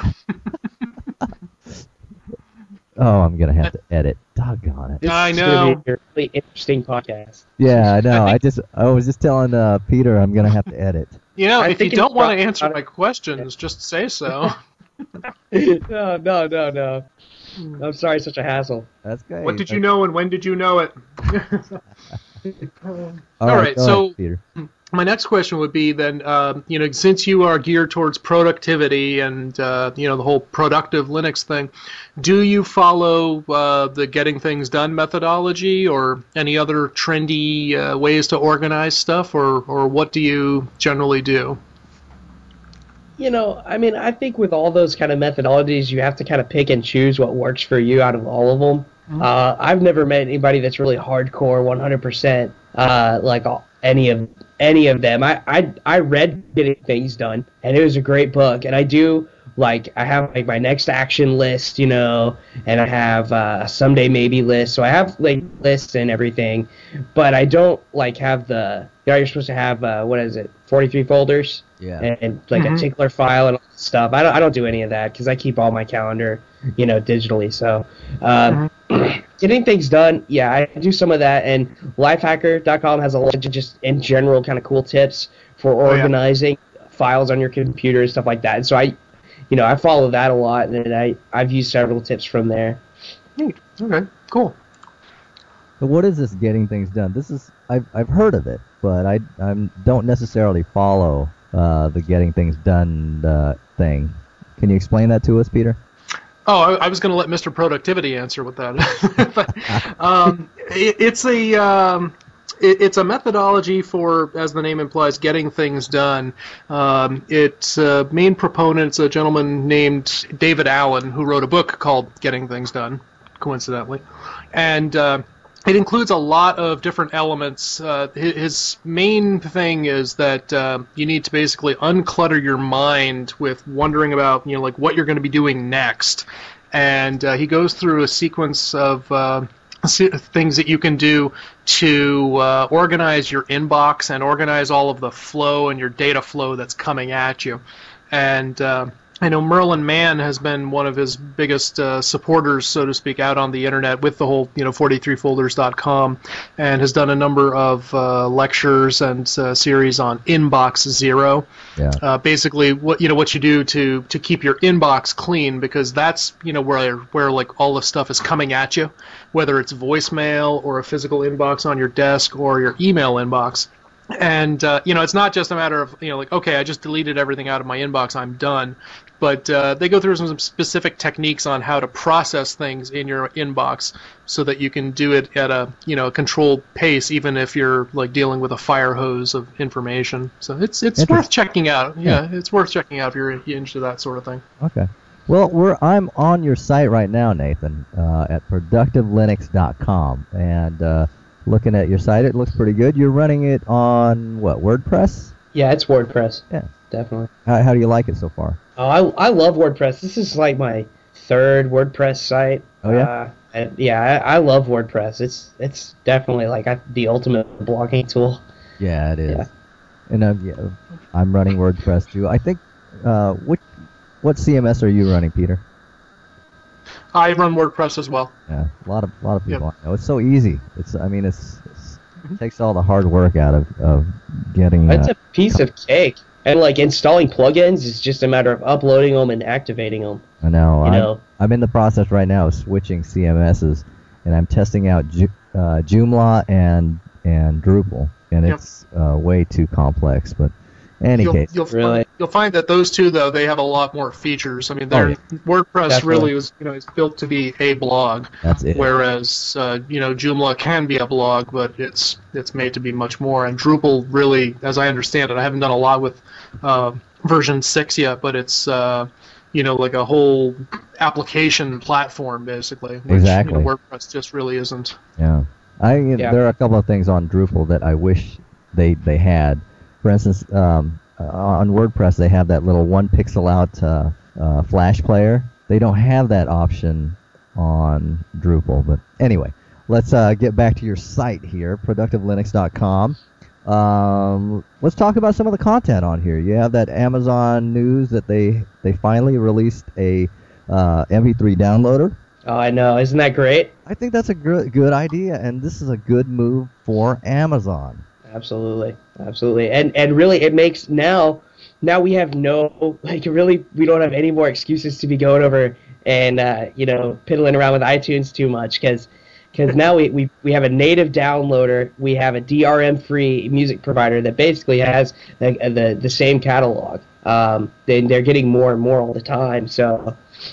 Oh, I'm gonna have to edit. Doggone it. This I is know. going to be a really interesting podcast. Yeah, I know. I I, think- just I was just telling uh, Peter I'm gonna have to edit. You know, I if you think it's don't want to dropped answer out of- my questions, just say so. no, no, no, no. I'm sorry, such a hassle. That's great. What did you know, and when did you know it? All All right, right, go so- ahead, Peter. My next question would be then, um, you know, since you are geared towards productivity and, uh, you know, the whole productive Linux thing, do you follow uh, the getting things done methodology or any other trendy uh, ways to organize stuff, or, or what do you generally do? You know, I mean, I think with all those kind of methodologies, you have to kind of pick and choose what works for you out of all of them. Mhm. Uh, I've never met anybody that's really hardcore, one hundred percent, uh, like all, any of any of them. I, I I read Getting Things Done, and it was a great book. And I do like I have like my next action list, you know, and I have uh, a someday maybe list. So I have like lists and everything, but I don't like have the. You know, you're supposed to have uh, what is it, forty-three folders? Yeah. and, and like Mhm. a tickler file and all that stuff. I don't I don't do any of that because I keep all my calendar, you know, digitally. So, um, getting things done, yeah, I do some of that. And lifehacker dot com has a lot of just in general kind of cool tips for yeah. organizing files on your computer and stuff like that. And so I, you know, I follow that a lot, and I I've used several tips from there. Neat. Okay, cool. So what is this getting things done? This is I've I've heard of it, but I I don't necessarily follow uh, the getting things done uh, thing. Can you explain that to us, Peter? Oh, I, I was going to let Mister Productivity answer with that. but, um, it, it's a um, it, it's a methodology for, as the name implies, getting things done. Um, its uh, main proponent is a gentleman named David Allen, who wrote a book called Getting Things Done, coincidentally, and uh, it includes a lot of different elements. Uh, hi- his main thing is that uh, you need to basically unclutter your mind with wondering about, you know, like what you're going to be doing next. And uh, he goes through a sequence of uh, se- things that you can do to uh, organize your inbox and organize all of the flow and your data flow that's coming at you. And uh, I know Merlin Mann has been one of his biggest uh, supporters, so to speak, out on the internet with the whole, you know, forty-three folders dot com, and has done a number of uh, lectures and uh, series on Inbox Zero. Yeah. Uh, basically, what you know, what you do to to keep your inbox clean, because that's, you know, where where like all the stuff is coming at you, whether it's voicemail or a physical inbox on your desk or your email inbox. And, uh, you know, it's not just a matter of, you know, like, okay, I just deleted everything out of my inbox, I'm done. But uh, they go through some specific techniques on how to process things in your inbox so that you can do it at a, you know, controlled pace, even if you're, like, dealing with a fire hose of information. So it's it's Interesting. worth checking out. Yeah, it's worth checking out if you're into that sort of thing. Okay. Well, we're I'm on your site right now, Nathan, uh, at productive linux dot com, and uh, looking at your site, it looks pretty good. You're running it on what, WordPress? Yeah, it's WordPress. Yeah. Definitely. How, how do you like it so far? Oh, I I love WordPress. This is like my third WordPress site. Oh, yeah? Uh, and yeah, I, I love WordPress. It's it's definitely like I, the ultimate blogging tool. Yeah, it is. Yeah. And uh, yeah, I'm running WordPress too. I think. Uh, which what C M S are you running, Peter? I run WordPress as well. Yeah, a lot of a lot of people. Yep. I know. It's so easy. It's I mean it's, it's it takes all the hard work out of of getting. It's Uh, a piece of cake. And like installing plugins is just a matter of uploading them and activating them. I know. You I'm, know. I'm in the process right now of switching C M Ss, and I'm testing out Ju- uh, Joomla and and Drupal, and Yep. it's uh, way too complex. But Any You'll, case, you'll, Really? find, you'll find that those two, though, they have a lot more features. I mean, they're, Oh, WordPress Definitely. really was, you know, is built to be a blog, that's it. whereas, uh, you know, Joomla can be a blog, but it's it's made to be much more. And Drupal really, as I understand it, I haven't done a lot with uh, version six yet, but it's, uh, you know, like a whole application platform, basically. Which, Exactly. You know, WordPress just really isn't. Yeah. I Yeah. There are a couple of things on Drupal that I wish they they had. For instance, um, uh, on WordPress they have that little one pixel out uh, uh, Flash player. They don't have that option on Drupal. But anyway, let's uh, get back to your site here, productive linux dot com. Um, let's talk about some of the content on here. You have that Amazon news that they they finally released a uh, M P three downloader. Oh, I know. Isn't that great? I think that's a good good idea, and this is a good move for Amazon. Absolutely, absolutely, and and really, it makes now now we have no like really we don't have any more excuses to be going over and uh, you know piddling around with iTunes too much because because now we, we we have a native downloader, we have a D R M free music provider that basically has the the, the same catalog. Um, they they're getting more and more all the time, so.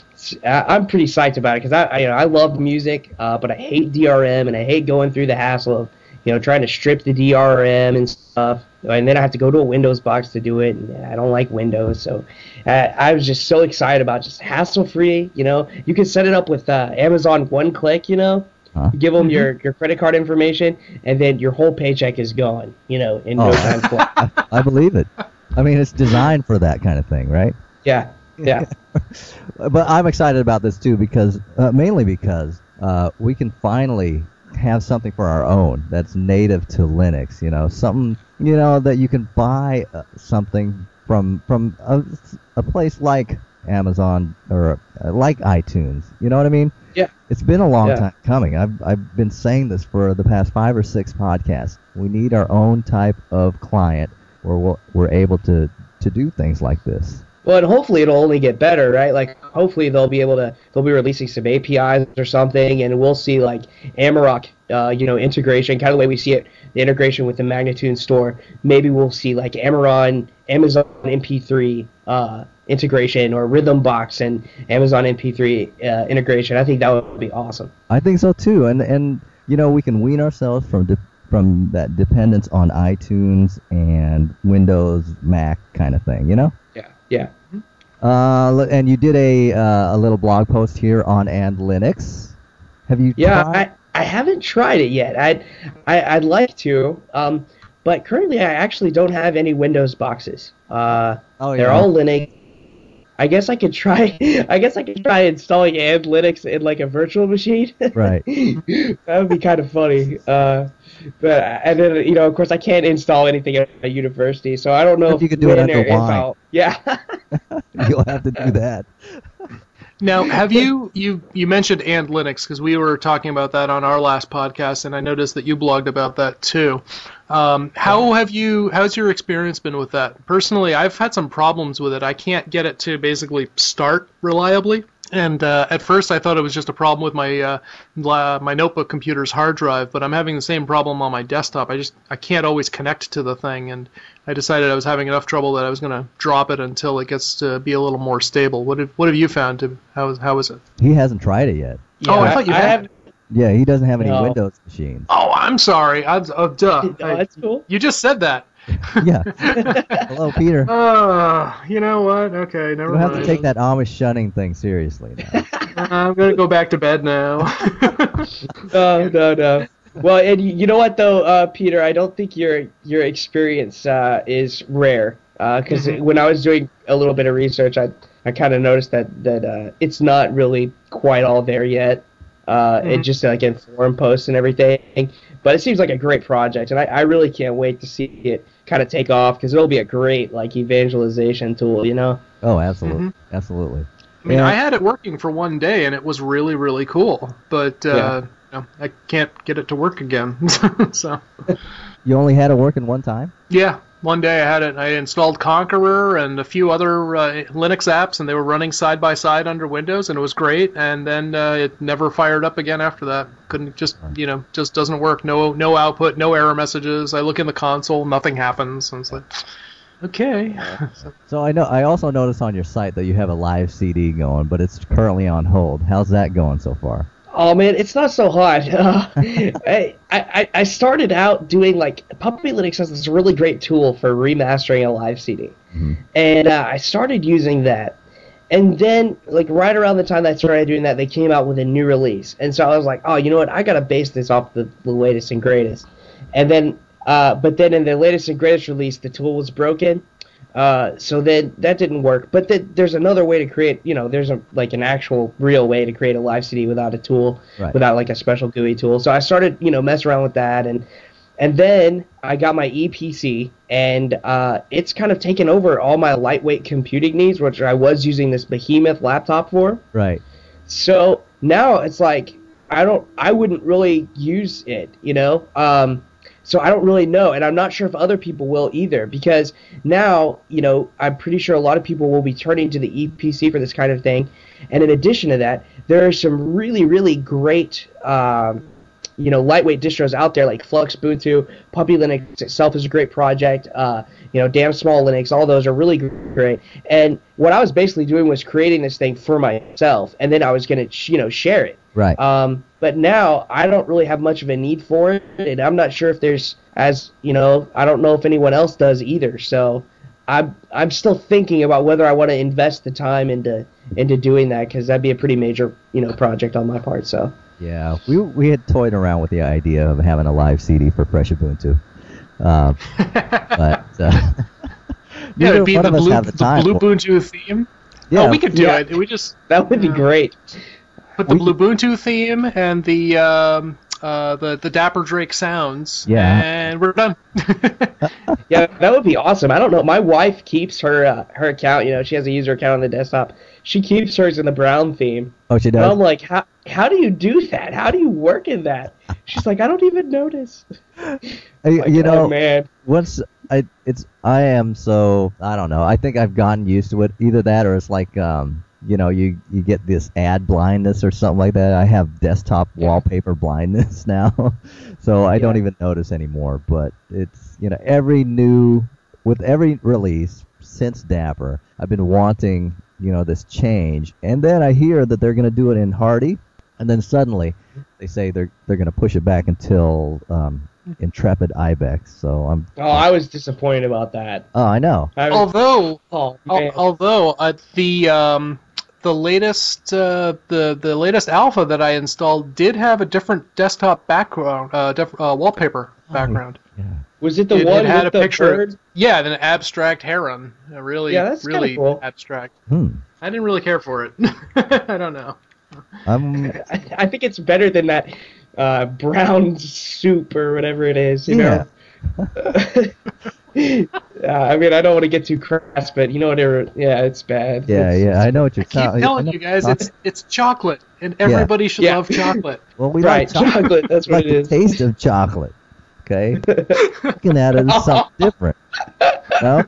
I'm pretty psyched about it because I, I, you know, I love music, uh, but I hate D R M and I hate going through the hassle of, you know, trying to strip the D R M and stuff, and then I have to go to a Windows box to do it, and I don't like Windows, so uh, I was just so excited about just hassle-free. You know, you can set it up with uh, Amazon one-click. You know, Huh? you give them Mhm. your, your credit card information, and then your whole paycheck is gone. You know, in no Oh. time flat. I, I believe it. I mean, it's designed for that kind of thing, right? Yeah, yeah. But I'm excited about this too because uh, mainly because uh, we can finally have something for our own that's native to Linux. You know, something you know that you can buy uh, something from from a, a place like Amazon or uh, like iTunes. You know what I mean? Yeah. It's been a long Yeah. time coming. I've I've been saying this for the past five or six podcasts. We need our own type of client where we'll, we're able to to do things like this. Well, and hopefully it'll only get better, right? Like, hopefully they'll be able to, they'll be releasing some A P Is or something, and we'll see, like, Amarok, uh, you know, integration, kind of the way we see it, the integration with the Magnitude store. Maybe we'll see, like, Amaron, Amazon M P three uh, integration, or Rhythmbox and Amazon M P three uh, integration. I think that would be awesome. I think so too, and and you know we can wean ourselves from de- from that dependence on iTunes and Windows, Mac kind of thing. You know. Yeah, yeah. Uh, l- and you did a uh, a little blog post here on and Linux. Have you? Yeah, tried? I, I haven't tried it yet. I'd, I, I'd like to, um, but currently I actually don't have any Windows boxes. Uh, Oh, they're yeah. all Linux. I guess I could try. I guess I could try installing and Linux in like a virtual machine. Right. That would be kind of funny. Uh, but and then you know, of course, I can't install anything at a university, so I don't know If if you could do it when under or if wine. I'll- Yeah. You'll have to do that. Now, have you you you mentioned and Linux because we were talking about that on our last podcast, and I noticed that you blogged about that too. Um, how have you? How's your experience been with that? Personally, I've had some problems with it. I can't get it to basically start reliably. And uh, at first, I thought it was just a problem with my uh, la- my notebook computer's hard drive, but I'm having the same problem on my desktop. I just I can't always connect to the thing, and I decided I was having enough trouble that I was going to drop it until it gets to be a little more stable. What have, what have you found? To, how is how is it? He hasn't tried it yet. Oh, I thought you I had. have. Yeah, he doesn't have any No. Windows machines. Oh, I'm sorry. I, oh, duh. Oh, that's cool. You just said that. Yeah. Hello, Peter. Oh, you know what? Okay, never You have mind. to take that Amish shunning thing seriously now. I'm gonna go back to bed now. No, no, no. Well, and you you know what though, uh, Peter? I don't think your your experience uh, is rare. Because Mhm. when I was doing a little bit of research, I I kind of noticed that that uh, it's not really quite all there yet. Uh, It Mhm. just like in forum posts and everything. But it seems like a great project, and I, I really can't wait to see it kind of take off because it'll be a great like evangelization tool, you know. Oh, absolutely, Mhm. absolutely. I mean, Yeah. I had it working for one day, and it was really, really cool. But uh, you know, I can't get it to work again. So, You only had it working one time? yeah, one day I had it. I installed Conqueror and a few other uh, Linux apps, and they were running side by side under Windows, and it was great. And then uh, it never fired up again after that. Couldn't just, you know, just doesn't work. No, no output, no error messages. I look in the console, nothing happens. And it's like, Okay. So I know. I also noticed on your site that you have a live C D going, but it's currently on hold. How's that going so far? Oh man, it's not so hot. Uh, I, I I started out doing like Puppy Linux has this really great tool for remastering a live C D, Mhm. and uh, I started using that, and then like right around the time that I started doing that, they came out with a new release, and so I was like, oh, you know what? I gotta base this off the, the latest and greatest, and then uh, but then in the latest and greatest release, the tool was broken. Uh, so then that didn't work. But then there's another way to create, you know, there's a like an actual real way to create a live C D without a tool, Right. without like a special G U I tool. So I started, you know, messing around with that, and and then I got my E P C, and uh, it's kind of taken over all my lightweight computing needs, which I was using this behemoth laptop for. Right. So now it's like I don't, I wouldn't really use it, you know. Um, so I don't really know, and I'm not sure if other people will either, because now, you know, I'm pretty sure a lot of people will be turning to the E P C for this kind of thing. And in addition to that, there are some really, really great, um, you know, lightweight distros out there like Flux Ubuntu, Puppy Linux itself is a great project. Uh, you know, Damn Small Linux, all those are really great. And what I was basically doing was creating this thing for myself, and then I was going to, you know, share it. Right. Um, but now I don't really have much of a need for it, and I'm not sure if there's, as you know, I don't know if anyone else does either. So I'm I'm still thinking about whether I want to invest the time into into doing that, because that'd be a pretty major, you know, project on my part. So. Yeah, we we had toyed around with the idea of having a live C D for Fresh Ubuntu, uh, but uh, Yeah, neither it'd be one the of us blue, have the the time. blue for it. Ubuntu theme. Yeah, Oh, we could do Yeah. it. We just That would be Yeah. great. put the We blue Ubuntu theme and the um, uh, the the Dapper Drake sounds. Yeah. And we're done. Yeah, that would be awesome. I don't know. My wife keeps her uh, her account. You know, she has a user account on the desktop. She keeps hers in the brown theme. Oh, she And does. I'm like, how how do you do that? How do you work in that? She's like, I don't even notice. Uh, Like, you know, oh, man. once I it's I am so I don't know. I think I've gotten used to it. Either that or it's like um you know you you get this ad blindness or something like that. I have desktop Yeah. wallpaper blindness now, so I don't Yeah. even notice anymore. But it's you know every new with every release since Dapper, I've been wanting you know this change, and then I hear that they're going to do it in Hardy, and then suddenly they say they're they're going to push it back until um, Intrepid Ibex. So I'm Oh, I was disappointed about that. oh I know. I was, although oh, al- man. although uh, the um, the latest uh, the the latest alpha that I installed did have a different desktop background uh, diff- uh, wallpaper background. Yeah. Was it the it, one it had with a the picture. bird? Yeah, an abstract heron. A really, Yeah, that's kinda really cool. abstract. Hmm. I didn't really care for it. I don't know. I'm I, I think it's better than that uh, brown soup or whatever it is. You yeah. know. uh, I mean, I don't want to get too crass, but you know whatever. Yeah, it's bad. Yeah, It's- yeah, I know what I you're keep ta- I telling know you what guys, you're it's it's chocolate, and everybody should Yeah. love chocolate. Well, we Right, like chocolate. chocolate, that's what like it the is. taste of chocolate. Okay, looking at it as something different. No.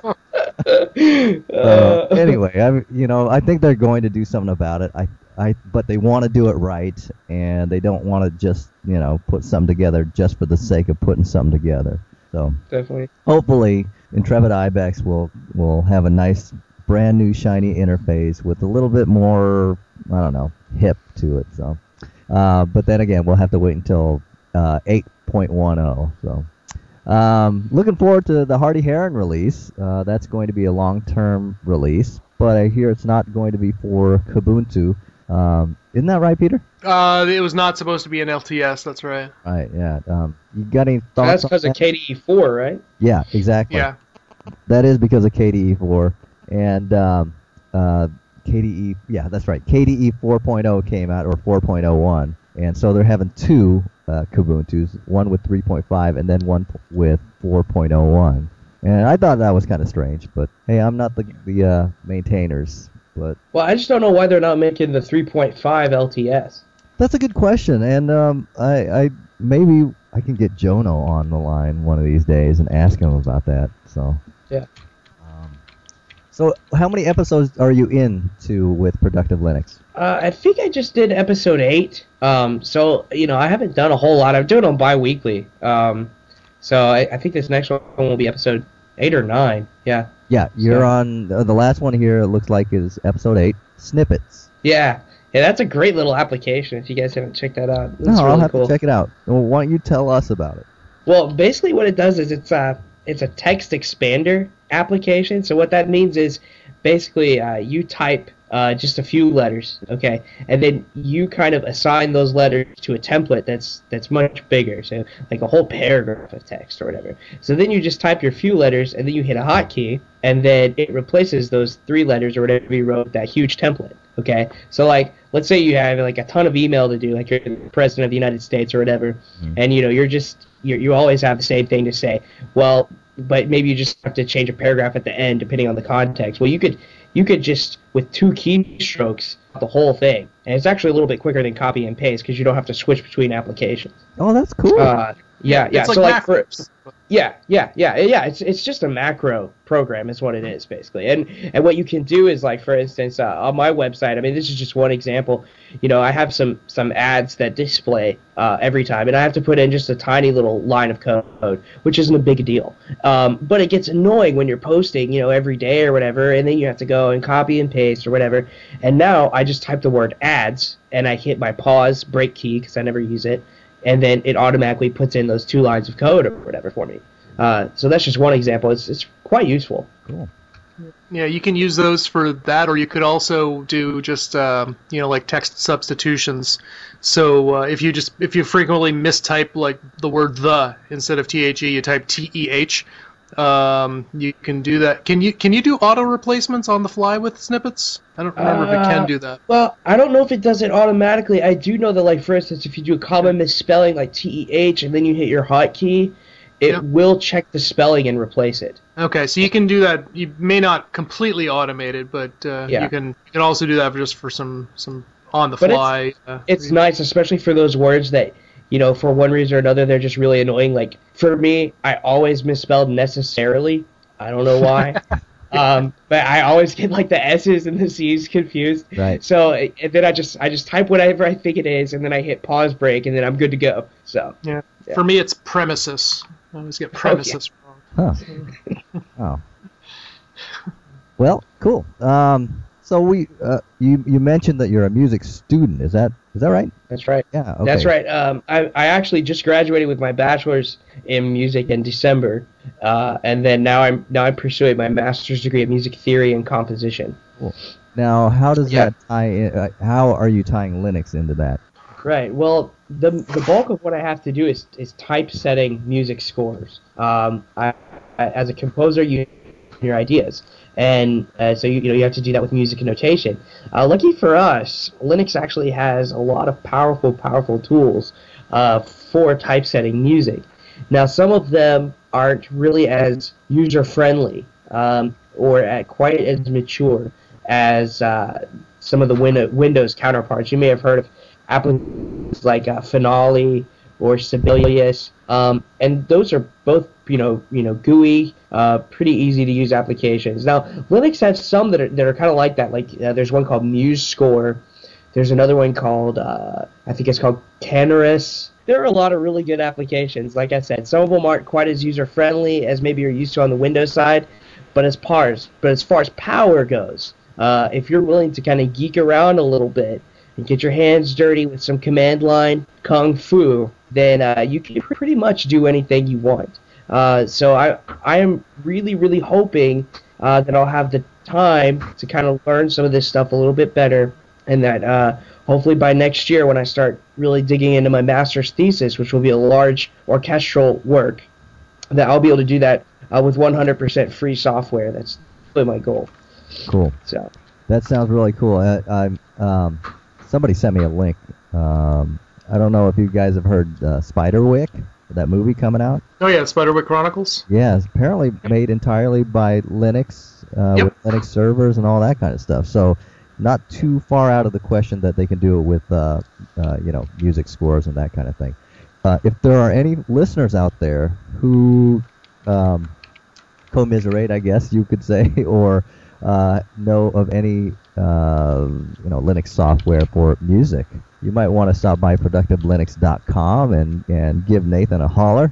Uh, Uh, anyway, I you know I think they're going to do something about it. I I but they want to do it right, and they don't want to just you know put something together just for the sake of putting something together. So Definitely. hopefully, Intrepid Ibex will will have a nice, brand new, shiny interface with a little bit more I don't know hip to it. So, uh, but then again, we'll have to wait until uh, eight point ten. So. Um, looking forward to the Hardy Heron release. Uh, that's going to be a long-term release, but I hear it's not going to be for Kubuntu. Um, isn't that right, Peter? Uh, it was not supposed to be an L T S. That's right. Right. Yeah. Um, you got any thoughts? That's on because of that? K D E four, right? Yeah, exactly. Yeah. That is because of K D E four and um, uh, K D E. Yeah, that's right. K D E four point oh came out, or four point oh one, and so they're having two uh, Kubuntus, one with three point five and then one p- with four point oh one. And I thought that was kind of strange, but hey, I'm not the the uh, maintainers. But Well, I just don't know why they're not making the three point five L T S. that's a good question, and um, I, I maybe I can get Jono on the line one of these days and ask him about that. So. Yeah. Um, so how many episodes are you into with Productive Linux? Uh, I think I just did episode eight. Um, so you know, I haven't done a whole lot. I'm doing it on bi-weekly. Um, so I, I think this next one will be episode eight or nine. Yeah. Yeah, you're So- on uh, the last one here. It looks like is episode eight, snippets. Yeah. Yeah, that's a great little application. If you guys haven't checked that out, No, it's I'll really have cool. to check it out. Well, why don't you tell us about it? Well, basically what it does is it's a it's a text expander application. So what that means is basically uh, you type uh, just a few letters, okay, and then you kind of assign those letters to a template that's that's much bigger, so like a whole paragraph of text or whatever. So then you just type your few letters, and then you hit a hotkey, and then it replaces those three letters or whatever you wrote with that huge template. Okay, so like let's say you have like a ton of email to do, like you're the president of the United States or whatever, Mhm. and you know you're just you you always have the same thing to say. Well, but maybe you just have to change a paragraph at the end depending on the context. Well, you could you could just with two keystrokes the whole thing, and it's actually a little bit quicker than copy and paste because you don't have to switch between applications. Oh, that's cool. Uh, yeah, yeah. It's like so like for, macros. yeah, yeah, yeah, yeah. It's it's just a macro program, is what it is basically. And and what you can do is like, for instance, uh, on my website. I mean, this is just one example. You know, I have some some ads that display uh, every time, and I have to put in just a tiny little line of code, which isn't a big deal. Um, but it gets annoying when you're posting, you know, every day or whatever, and then you have to go and copy and paste or whatever. And now I just type the word ads, and I hit my pause break key because I never use it. And then it automatically puts in those two lines of code or whatever for me. Uh, so that's just one example. It's it's quite useful. Cool. Yeah, you can use those for that, or you could also do just um, you know like text substitutions. So uh, if you just if you frequently mistype like the word the instead of the, you type teh. Um, you can do that. Can you can you do auto replacements on the fly with snippets? I don't remember if it can Uh, do that. Well, I don't know if it does it automatically. I do know that, like, for instance, if you do a common misspelling like T E H and then you hit your hotkey, it Yep. will check the spelling and replace it. Okay, so you can do that. You may not completely automate it, but uh, Yeah. you can you can also do that for just for some some on the But it's- fly. uh, It's nice, especially for those words that, you know, for one reason or another, they're just really annoying. Like, for me, I always misspelled necessarily. I don't know why. um, but I always get, like, the S's and the C's confused. Right. So and then I just I just type whatever I think it is, and then I hit pause break, and then I'm good to go. So, Yeah. Yeah. For me, it's premises. I always get premises wrong. Huh. Oh. Well, cool. Um, so we, uh, you you mentioned that you're a music student. Is that is that right? that's right. Yeah. Okay. That's right. Um, I, I actually just graduated with my bachelor's in music in December, uh, and then now I'm now I'm pursuing my master's degree in music theory and composition. Now, how does Yeah. that tie? In, uh, how are you tying Linux into that? Right. Well, the the bulk of what I have to do is is typesetting music scores. Um, I, I as a composer, you your ideas, and uh, so you you know you have to do that with music notation. Uh, lucky for us, Linux actually has a lot of powerful powerful tools uh, for typesetting music. Now, some of them aren't really as user friendly um, or at quite as mature as uh, some of the win- Windows counterparts. You may have heard of applications like uh, Finale or Sibelius, um, and those are both, you know, you know, G U I, uh, pretty easy to use applications. Now, Linux has some that are that are kind of like that. Like uh, there's one called MuseScore. There's another one called uh, I think it's called Canarus. There are a lot of really good applications. Like I said, some of them aren't quite as user friendly as maybe you're used to on the Windows side, but as far as but as far as power goes, uh, if you're willing to kind of geek around a little bit and get your hands dirty with some command line kung fu, then uh, you can pretty much do anything you want. Uh, so I I am really really hoping uh, that I'll have the time to kind of learn some of this stuff a little bit better, and that uh, hopefully by next year when I start really digging into my master's thesis, which will be a large orchestral work, that I'll be able to do that uh, with one hundred percent free software. That's really my goal. Cool. So. That sounds really cool. I, I'm um, somebody sent me a link. Um, I don't know if you guys have heard uh, Spiderwick, that movie coming out. Oh yeah, Spiderwick Chronicles. Yeah, it's apparently made entirely by Linux, uh, Yep. with Linux servers and all that kind of stuff. So, not too far out of the question that they can do it with, uh, uh, you know, music scores and that kind of thing. Uh, if there are any listeners out there who um, commiserate, I guess you could say, or uh, know of any, uh, you know, Linux software for music, you might want to stop by productive linux dot com and and give Nathan a holler.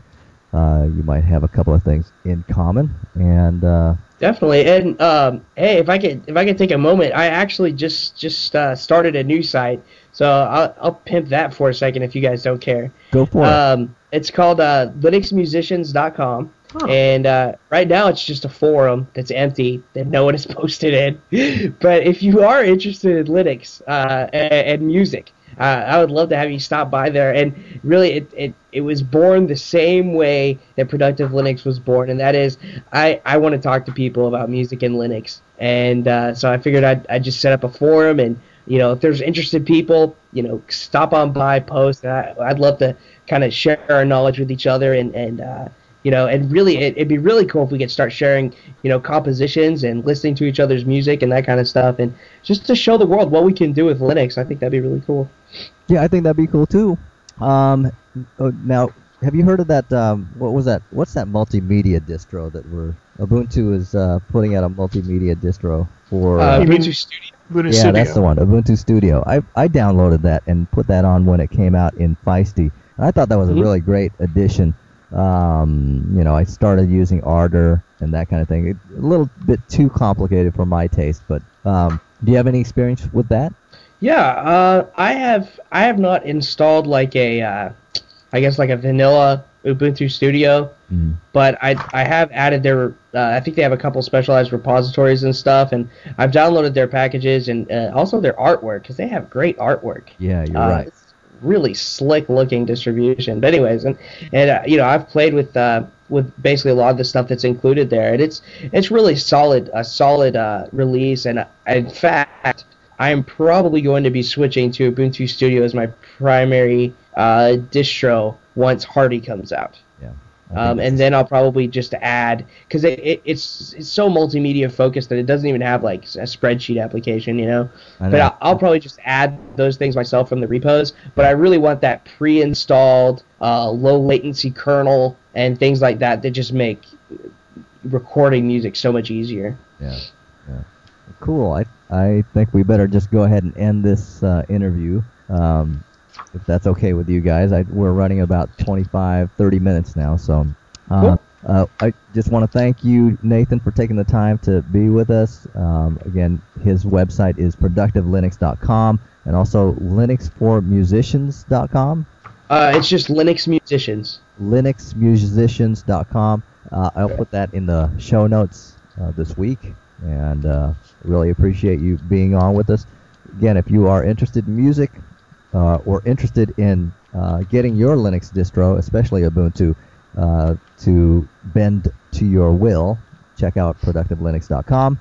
uh, you might have a couple of things in common. And uh, Definitely. And um, hey, if I could if I could take a moment, I actually just just uh, started a new site, so I'll I'll pimp that for a second if you guys don't care. go for it. Um, it's called uh, Linux Musicians dot com. Huh. And uh, right now it's just a forum that's empty that no one has posted in. But if you are interested in Linux uh, and, and music, uh, I would love to have you stop by there. And really, it, it, it was born the same way that Productive Linux was born, and that is I, I want to talk to people about music and Linux. And uh, so I figured I'd, I'd just set up a forum, and you know, if there's interested people, you know, stop on by, post. I, I'd love to kind of share our knowledge with each other, and, and uh, you know, and really, it, it'd be really cool if we could start sharing, you know, compositions and listening to each other's music and that kind of stuff, and just to show the world what we can do with Linux. I think that'd be really cool. Yeah, I think that'd be cool too. Um, oh, now, have you heard of that? Um, what was that? What's that multimedia distro that we're Ubuntu is uh, putting out a multimedia distro for? Uh, Uh, Ubuntu Studio. Ubuntu yeah, Studio. that's the one. Ubuntu Studio. I I downloaded that and put that on when it came out in Feisty, and I thought that was Mhm. a really great addition. Um, you know, I started using Ardor and that kind of thing. It, a little bit too complicated for my taste, but um, do you have any experience with that? Yeah, uh, I have I have not installed like a, uh, I guess like a vanilla Ubuntu Studio, Mm. but I I have added their, uh, I think they have a couple specialized repositories and stuff, and I've downloaded their packages and uh, also their artwork, because they have great artwork. Yeah, you're Uh, right. It's really slick looking distribution. But anyways, and and uh, you know, I've played with uh, with basically a lot of the stuff that's included there, and it's it's really solid, a solid uh, release. And uh, in fact, I am probably going to be switching to Ubuntu Studio as my primary uh, distro once Hardy comes out. Yeah. I Um, think and then I'll probably just add, because it, it, it's it's so multimedia focused that it doesn't even have like a spreadsheet application, you know. I But know. I'll, I'll probably just add those things myself from the repos. But I really want that pre-installed, uh, low latency kernel and things like that that just make recording music so much easier. Yeah, yeah. Cool. I I think we better just go ahead and end this uh, interview, um, if that's okay with you guys. I, we're running about twenty-five, thirty minutes now, so uh, Cool. uh, I just want to thank you, Nathan, for taking the time to be with us. Um, again, his website is productive linux dot com and also linux for musicians dot com. Uh, it's just Linux Musicians. linux musicians dot com. Uh, I'll put that in the show notes uh, this week, and uh, really appreciate you being on with us. Again, if you are interested in music uh, or interested in uh, getting your Linux distro, especially Ubuntu, uh, to bend to your will, check out productive linux dot com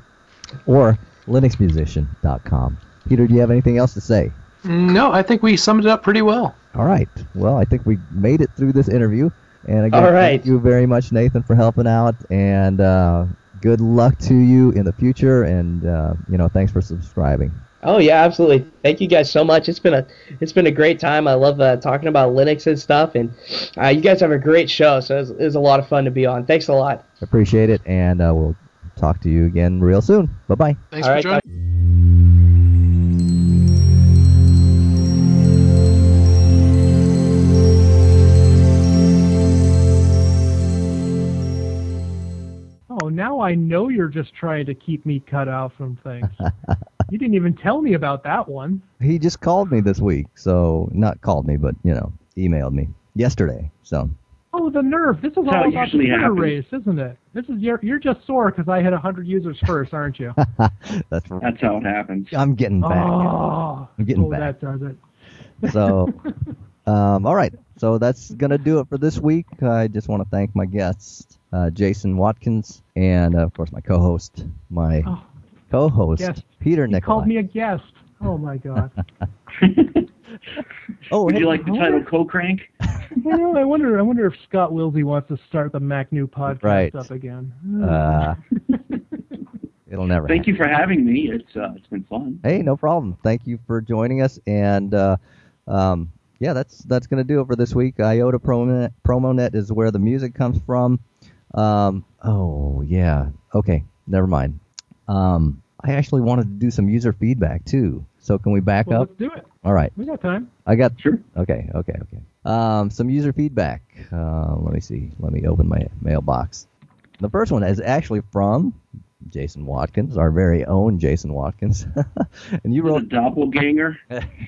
or linux musician dot com. Peter, do you have anything else to say? No, I think we summed it up pretty well. All right. Well, I think we made it through this interview. And again, All right. thank you very much, Nathan, for helping out. And uh, good luck to you in the future. And uh, you know, thanks for subscribing. Oh yeah, absolutely. Thank you guys so much. It's been a it's been a great time. I love uh, talking about Linux and stuff, and uh, you guys have a great show. So it was, it was a lot of fun to be on. Thanks a lot. Appreciate it, and uh, we'll talk to you again real soon. Bye bye. Thanks All for right, joining. bye. Oh, now I know you're just trying to keep me cut out from things. You didn't even tell me about that one. He just called me this week, so not called me, but you know, emailed me yesterday. So Oh, the nerve! This is how all it about the usually Twitter happens. race, isn't it? This is you're you're just sore because I hit one hundred users first, aren't you? that's That's how it happens. I'm getting back. Oh, I'm getting oh, back. that does it. So, um, all right. So that's going to do it for this week. I just want to thank my guests, uh, Jason Watkins, and, uh, of course, my co-host, my Oh, co-host, guest. Peter he Nicolai. called me a guest. Oh my god. oh, Would hey, you like the title Co-Crank? You know, I wonder. I wonder if Scott Wilsey wants to start the Mac New podcast Right. up again. uh, it'll never Thank happen. you for having me. It's uh, it's been fun. Hey, no problem. Thank you for joining us. And, uh, um, yeah, that's that's going to do it for this week. IOTA PromoNet, PromoNet is where the music comes from. Um, oh, yeah. Okay, never mind. Um, I actually wanted to do some user feedback, too. So can we back Well, up? let's do it. All right. We got time. I got... Sure. Okay, okay, okay. Um, some user feedback. Uh, let me see. Let me open my mailbox. The first one is actually from Jason Watkins, our very own Jason Watkins. And you wrote a doppelganger.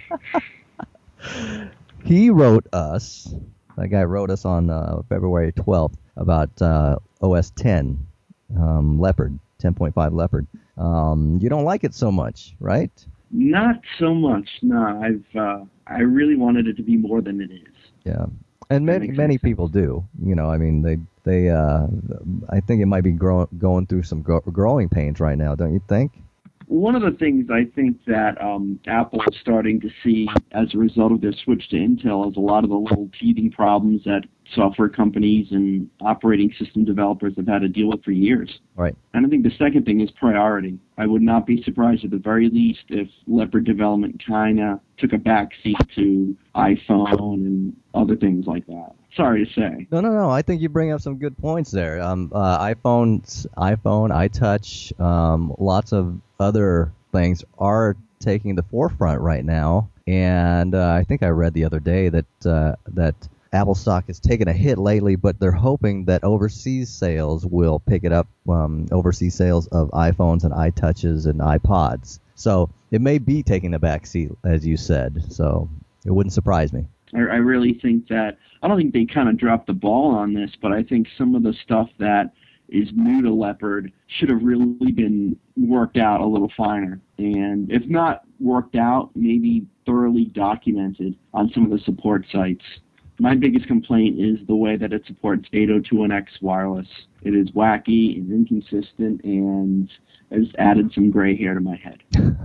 He wrote us. That guy wrote us on uh, February twelfth about uh, O S ten um, Leopard, ten point five Leopard. Um, you don't like it so much, right? Not so much. No, I've uh, I really wanted it to be more than it is. Yeah, and many many sense. people do. You know, I mean, they they. Uh, I think it might be grow, going through some grow, growing pains right now. Don't you think? One of the things I think that um, Apple is starting to see as a result of their switch to Intel is a lot of the little teething problems that software companies and operating system developers have had to deal with for years. Right. And I think the second thing is priority. I would not be surprised at the very least if Leopard development kind of took a backseat to iPhone and other things like that. Sorry to say. No, no, no. I think you bring up some good points there. Um, uh, iPhones, iPhone, iTouch, um, lots of other things are taking the forefront right now. And uh, I think I read the other day that uh, that Apple stock has taken a hit lately, but they're hoping that overseas sales will pick it up. Um, overseas sales of iPhones and iTouches and iPods. So it may be taking a backseat, as you said. So it wouldn't surprise me. I, I really think that, I don't think they kind of dropped the ball on this, but I think some of the stuff that is new to Leopard should have really been worked out a little finer. And if not worked out, maybe thoroughly documented on some of the support sites. My biggest complaint is the way that it supports eight oh two one X wireless. It is wacky and inconsistent and has added some gray hair to my head.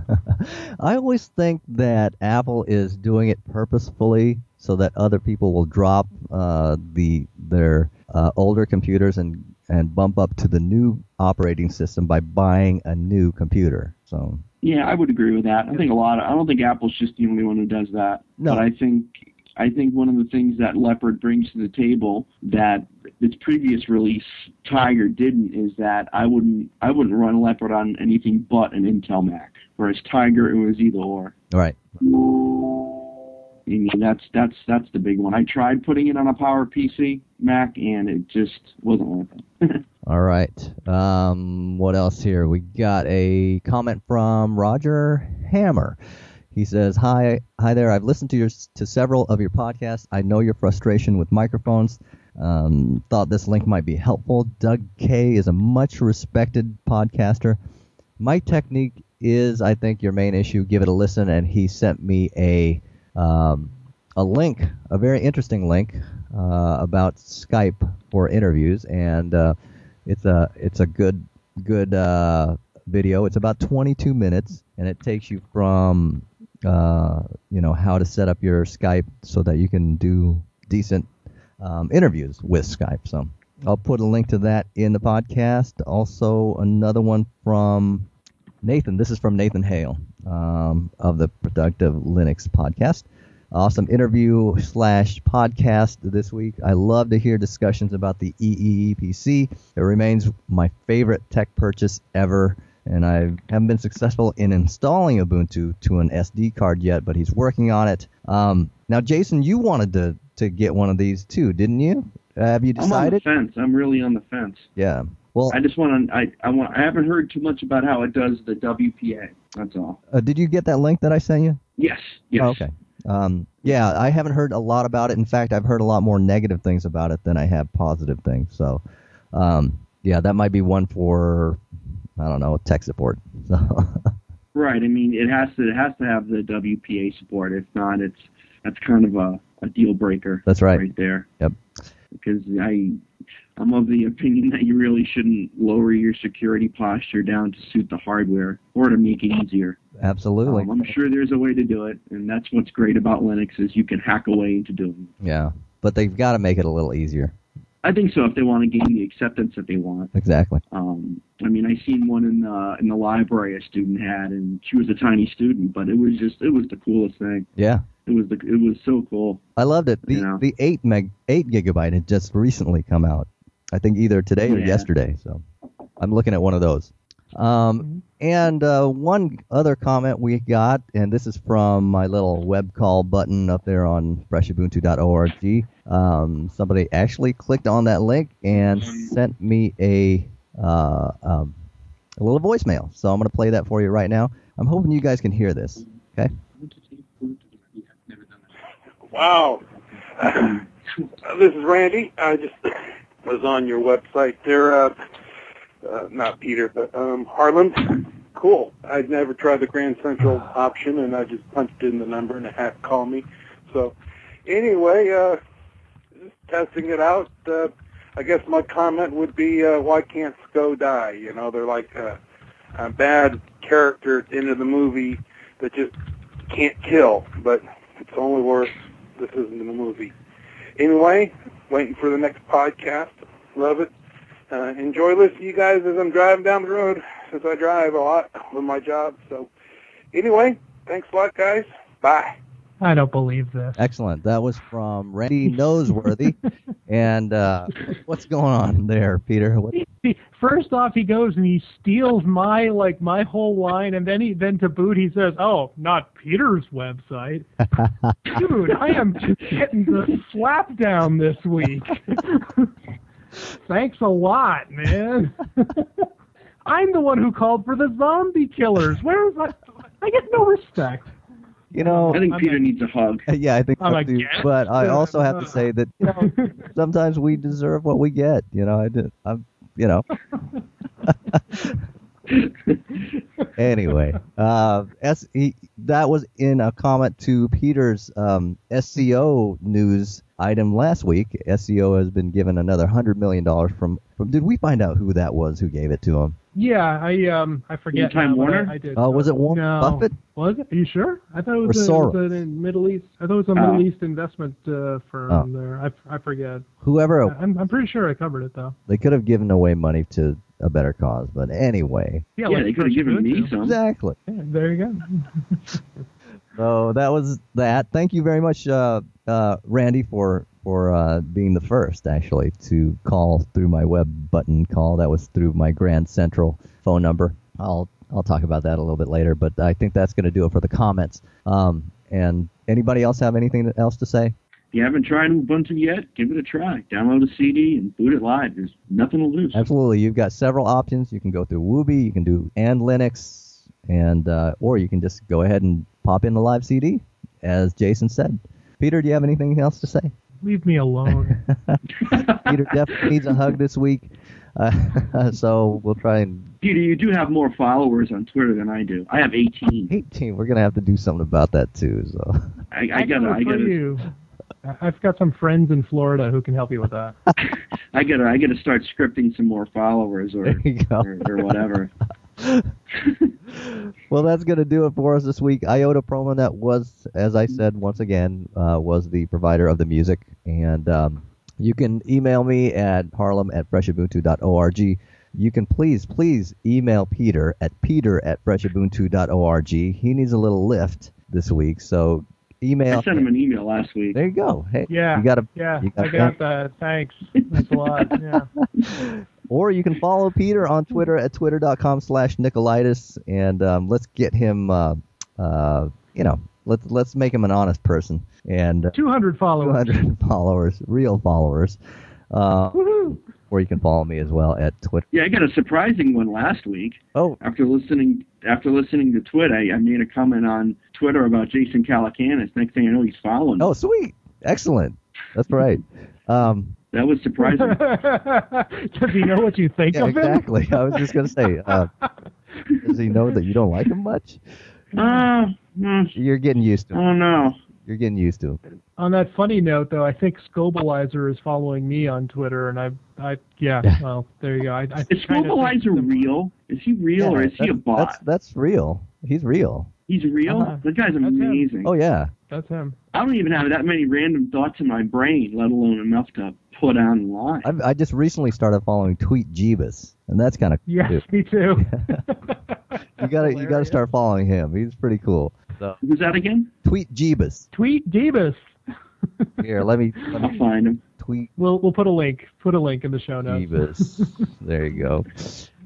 I always think that Apple is doing it purposefully so that other people will drop uh, the their uh, older computers and, and bump up to the new operating system by buying a new computer. So yeah, I would agree with that. I think a lot of, I don't think Apple's just the only one who does that. No. But I think I think one of the things that Leopard brings to the table that its previous release Tiger didn't is that I wouldn't I wouldn't run Leopard on anything but an Intel Mac, whereas Tiger it was either or. Right. I mean that's that's that's the big one. I tried putting it on a Power P C Mac and it just wasn't worth it. All right. Um, what else here? We got a comment from Roger Hammer. He says, hi, hi there. I've listened to your to several of your podcasts. I know your frustration with microphones. Um, thought this link might be helpful. Doug Kay is a much respected podcaster. Mic technique is, I think, your main issue. Give it a listen. And he sent me a um, a link, a very interesting link uh, about Skype for interviews, and uh, it's a it's a good good uh, video. It's about twenty-two minutes, and it takes you from Uh, you know, how to set up your Skype so that you can do decent um, interviews with Skype. So I'll put a link to that in the podcast. Also, another one from Nathan. This is from Nathan Hale um, of the Productive Linux podcast. Awesome interview slash podcast this week. I love to hear discussions about the E E E P C. It remains my favorite tech purchase ever. And I haven't been successful in installing Ubuntu to an S D card yet, but he's working on it. Um, now, Jason, you wanted to, to get one of these too, didn't you? Uh, have you decided? I'm on the fence. I'm really on the fence. Yeah. Well, I just want to. I I want. I haven't heard too much about how it does the W P A. That's all. Uh, did you get that link that I sent you? Yes. Yes. Oh, okay. Um, yeah, I haven't heard a lot about it. In fact, I've heard a lot more negative things about it than I have positive things. So, um, yeah, that might be one for, I don't know, tech support. So. Right. I mean, it has to it has to have the W P A support. If not, it's that's kind of a, a deal breaker. That's right. Right there. Yep. Because I I'm of the opinion that you really shouldn't lower your security posture down to suit the hardware or to make it easier. Absolutely. Um, I'm sure there's a way to do it, and that's what's great about Linux is you can hack away into doing it. Yeah, but they've got to make it a little easier. I think so if they want to gain the acceptance that they want. Exactly. Um, I mean, I seen one in the in the library a student had, and she was a tiny student, but it was just it was the coolest thing. Yeah. It was the it was so cool. I loved it. The you know? the eight meg eight gigabyte had just recently come out. I think either today or Yeah. yesterday. So I'm looking at one of those. Um, and uh, one other comment we got, and this is from my little web call button up there on fresh ubuntu dot org. Um, somebody actually clicked on that link and sent me a uh, um, a little voicemail. So I'm going to play that for you right now. I'm hoping you guys can hear this. Okay. Wow. Uh, this is Randy. I just was on your website there. Uh, uh, not Peter, but um, Harlan. Cool. I'd never tried the Grand Central option, and I just punched in the number, and it had to call me. So anyway, uh, just testing it out. Uh, I guess my comment would be, uh, why can't Sko die? You know, they're like a, a bad character at the end of the movie that just can't kill, but it's only worse this isn't in the movie. Anyway, waiting for the next podcast. Love it. Uh, enjoy listening to you guys as I'm driving down the road, since I drive a lot with my job. So anyway, thanks a lot, guys. Bye. I don't believe this. Excellent. That was from Randy Noseworthy. And uh, what's going on there, Peter? What? First off, he goes and he steals my like my whole line, and then he then to boot he says, "Oh, not Peter's website." Dude, I am just getting the slap down this week. Thanks a lot, man. I'm the one who called for the zombie killers. Where is that? I get no respect. You know, I think I'm Peter a, needs a hug. yeah, I think I'm so a too. guest. But I also have to say that, you know, sometimes we deserve what we get. You know, I did. I'm, you know. Anyway, uh, S, he, that was in a comment to Peter's um, S C O news item last week. S C O has been given another one hundred million dollars from, from. Did we find out who that was who gave it to him? Yeah, I um I forget. Time now, but Warner? I, I did. Oh, was it Warren no. Buffett? Was it? Are you sure? I thought it Or was, a, it was Soros? a Middle East. I thought it was a Oh. Middle East investment uh, firm Oh. there. I I forget. Whoever. it- I'm I'm pretty sure I covered it though. They could have given away money to a better cause, but anyway. Yeah, Yeah, like they could have Fresh given me Ubuntu. some. Exactly. Yeah, there you go. So that was that. Thank you very much, uh, uh, Randy, for for uh, being the first actually to call through my web button call. That was through my Grand Central phone number. I'll I'll talk about that a little bit later, but I think that's going to do it for the comments. Um, and anybody else have anything else to say? If you haven't tried Ubuntu yet, give it a try. Download a C D and boot it live. There's nothing to lose. Absolutely. You've got several options. You can go through Wooby, you can do and Linux, and uh, or you can just go ahead and pop in the live C D, as Jason said. Peter, do you have anything else to say? Leave me alone. Peter definitely needs a hug this week, uh, so we'll try and. Peter, you do have more followers on Twitter than I do. I have eighteen. eighteen. We're gonna have to do something about that too. So. I, I, I gotta, can I refer gotta, you. I- I've got some friends in Florida who can help you with that. I gotta, I gotta start scripting some more followers or, There you go. or, or whatever. Well, that's going to do it for us this week. Iota Promonet was, as I said once again, uh, was the provider of the music. And um, you can email me at harlem at fresh ubuntu dot org. You can please, please email Peter at peter at fresh ubuntu dot org. He needs a little lift this week, so email. I sent him an email last week. There you go. Hey, Yeah. you got to. Yeah, You got I got that. Thanks. Thanks a lot. Yeah. Or you can follow Peter on Twitter at twitter dot com slash Nicolaitis, and um, let's get him, uh, uh, you know, let's let's make him an honest person. And uh, two hundred two followers. hundred followers, real followers. Uh, Woohoo! or you can follow me as well at Twitter. Yeah, I got a surprising one last week. Oh, After listening, after listening to Twit, I, I made a comment on Twitter about Jason Calacanis. Next thing I know, he's following. oh, sweet, excellent. That's right. Um, That was surprising. Does he know what you think yeah, of him? exactly. I was just gonna say, uh, does he know that you don't like him much? Uh, mm, You're getting used to I him. don't know. You're getting used to him. On that funny note, though, I think Scobalizer is following me on Twitter, and I, I, yeah, well, there you go. I, I Is kinda think Scobalizer some- real? Is he real or is he a that's, bot? That's that's real. He's real. He's real? Uh-huh. That guy's That's him. amazing. Oh yeah. That's him. I don't even have that many random thoughts in my brain, let alone enough to put online. I've, I just recently started following Tweet Jeebus, and that's kind of Yes, cool. me too. You gotta you gotta start following him. He's pretty cool. So Who's that again? Tweet Jeebus. Tweet Davis. Here, let me let I'll me find him. tweet We'll we'll put a link. Put a link in the show notes. Jeebus. There you go.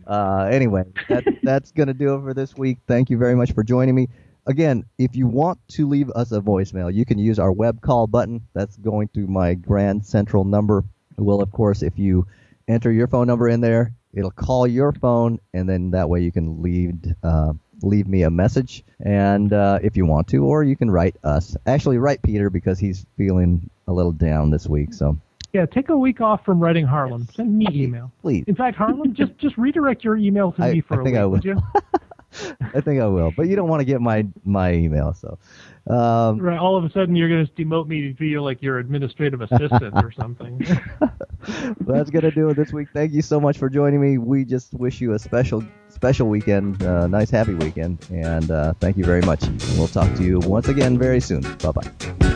Uh, anyway, that, that's going to do it for this week. Thank you very much for joining me. Again, if you want to leave us a voicemail, you can use our web call button. That's going to my Grand Central number. Well, of course, if you enter your phone number in there, it'll call your phone, and then that way you can leave uh, leave me a message, and uh, if you want to, or you can write us. Actually, write Peter because he's feeling a little down this week. So yeah, take a week off from writing Harlan. Send me email, please. In fact, Harlan, just just redirect your email to I, me for I think a I week, will. would you? I think I will, but you don't want to get my my email, so. Um, right, all of a sudden you're going to demote me to feel like your administrative assistant or something. Well, that's going to do it this week. Thank you so much for joining me. We just wish you a special special weekend, uh, nice happy weekend, and uh, thank you very much. We'll talk to you once again very soon. Bye-bye.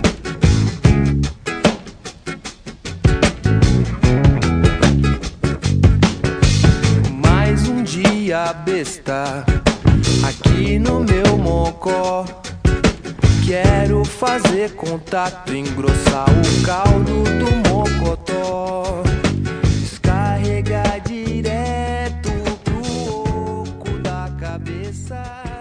Mais um dia besta aqui no meu mocó. Quero fazer contato, engrossar o caldo do mocotó, descarregar direto pro oco da cabeça.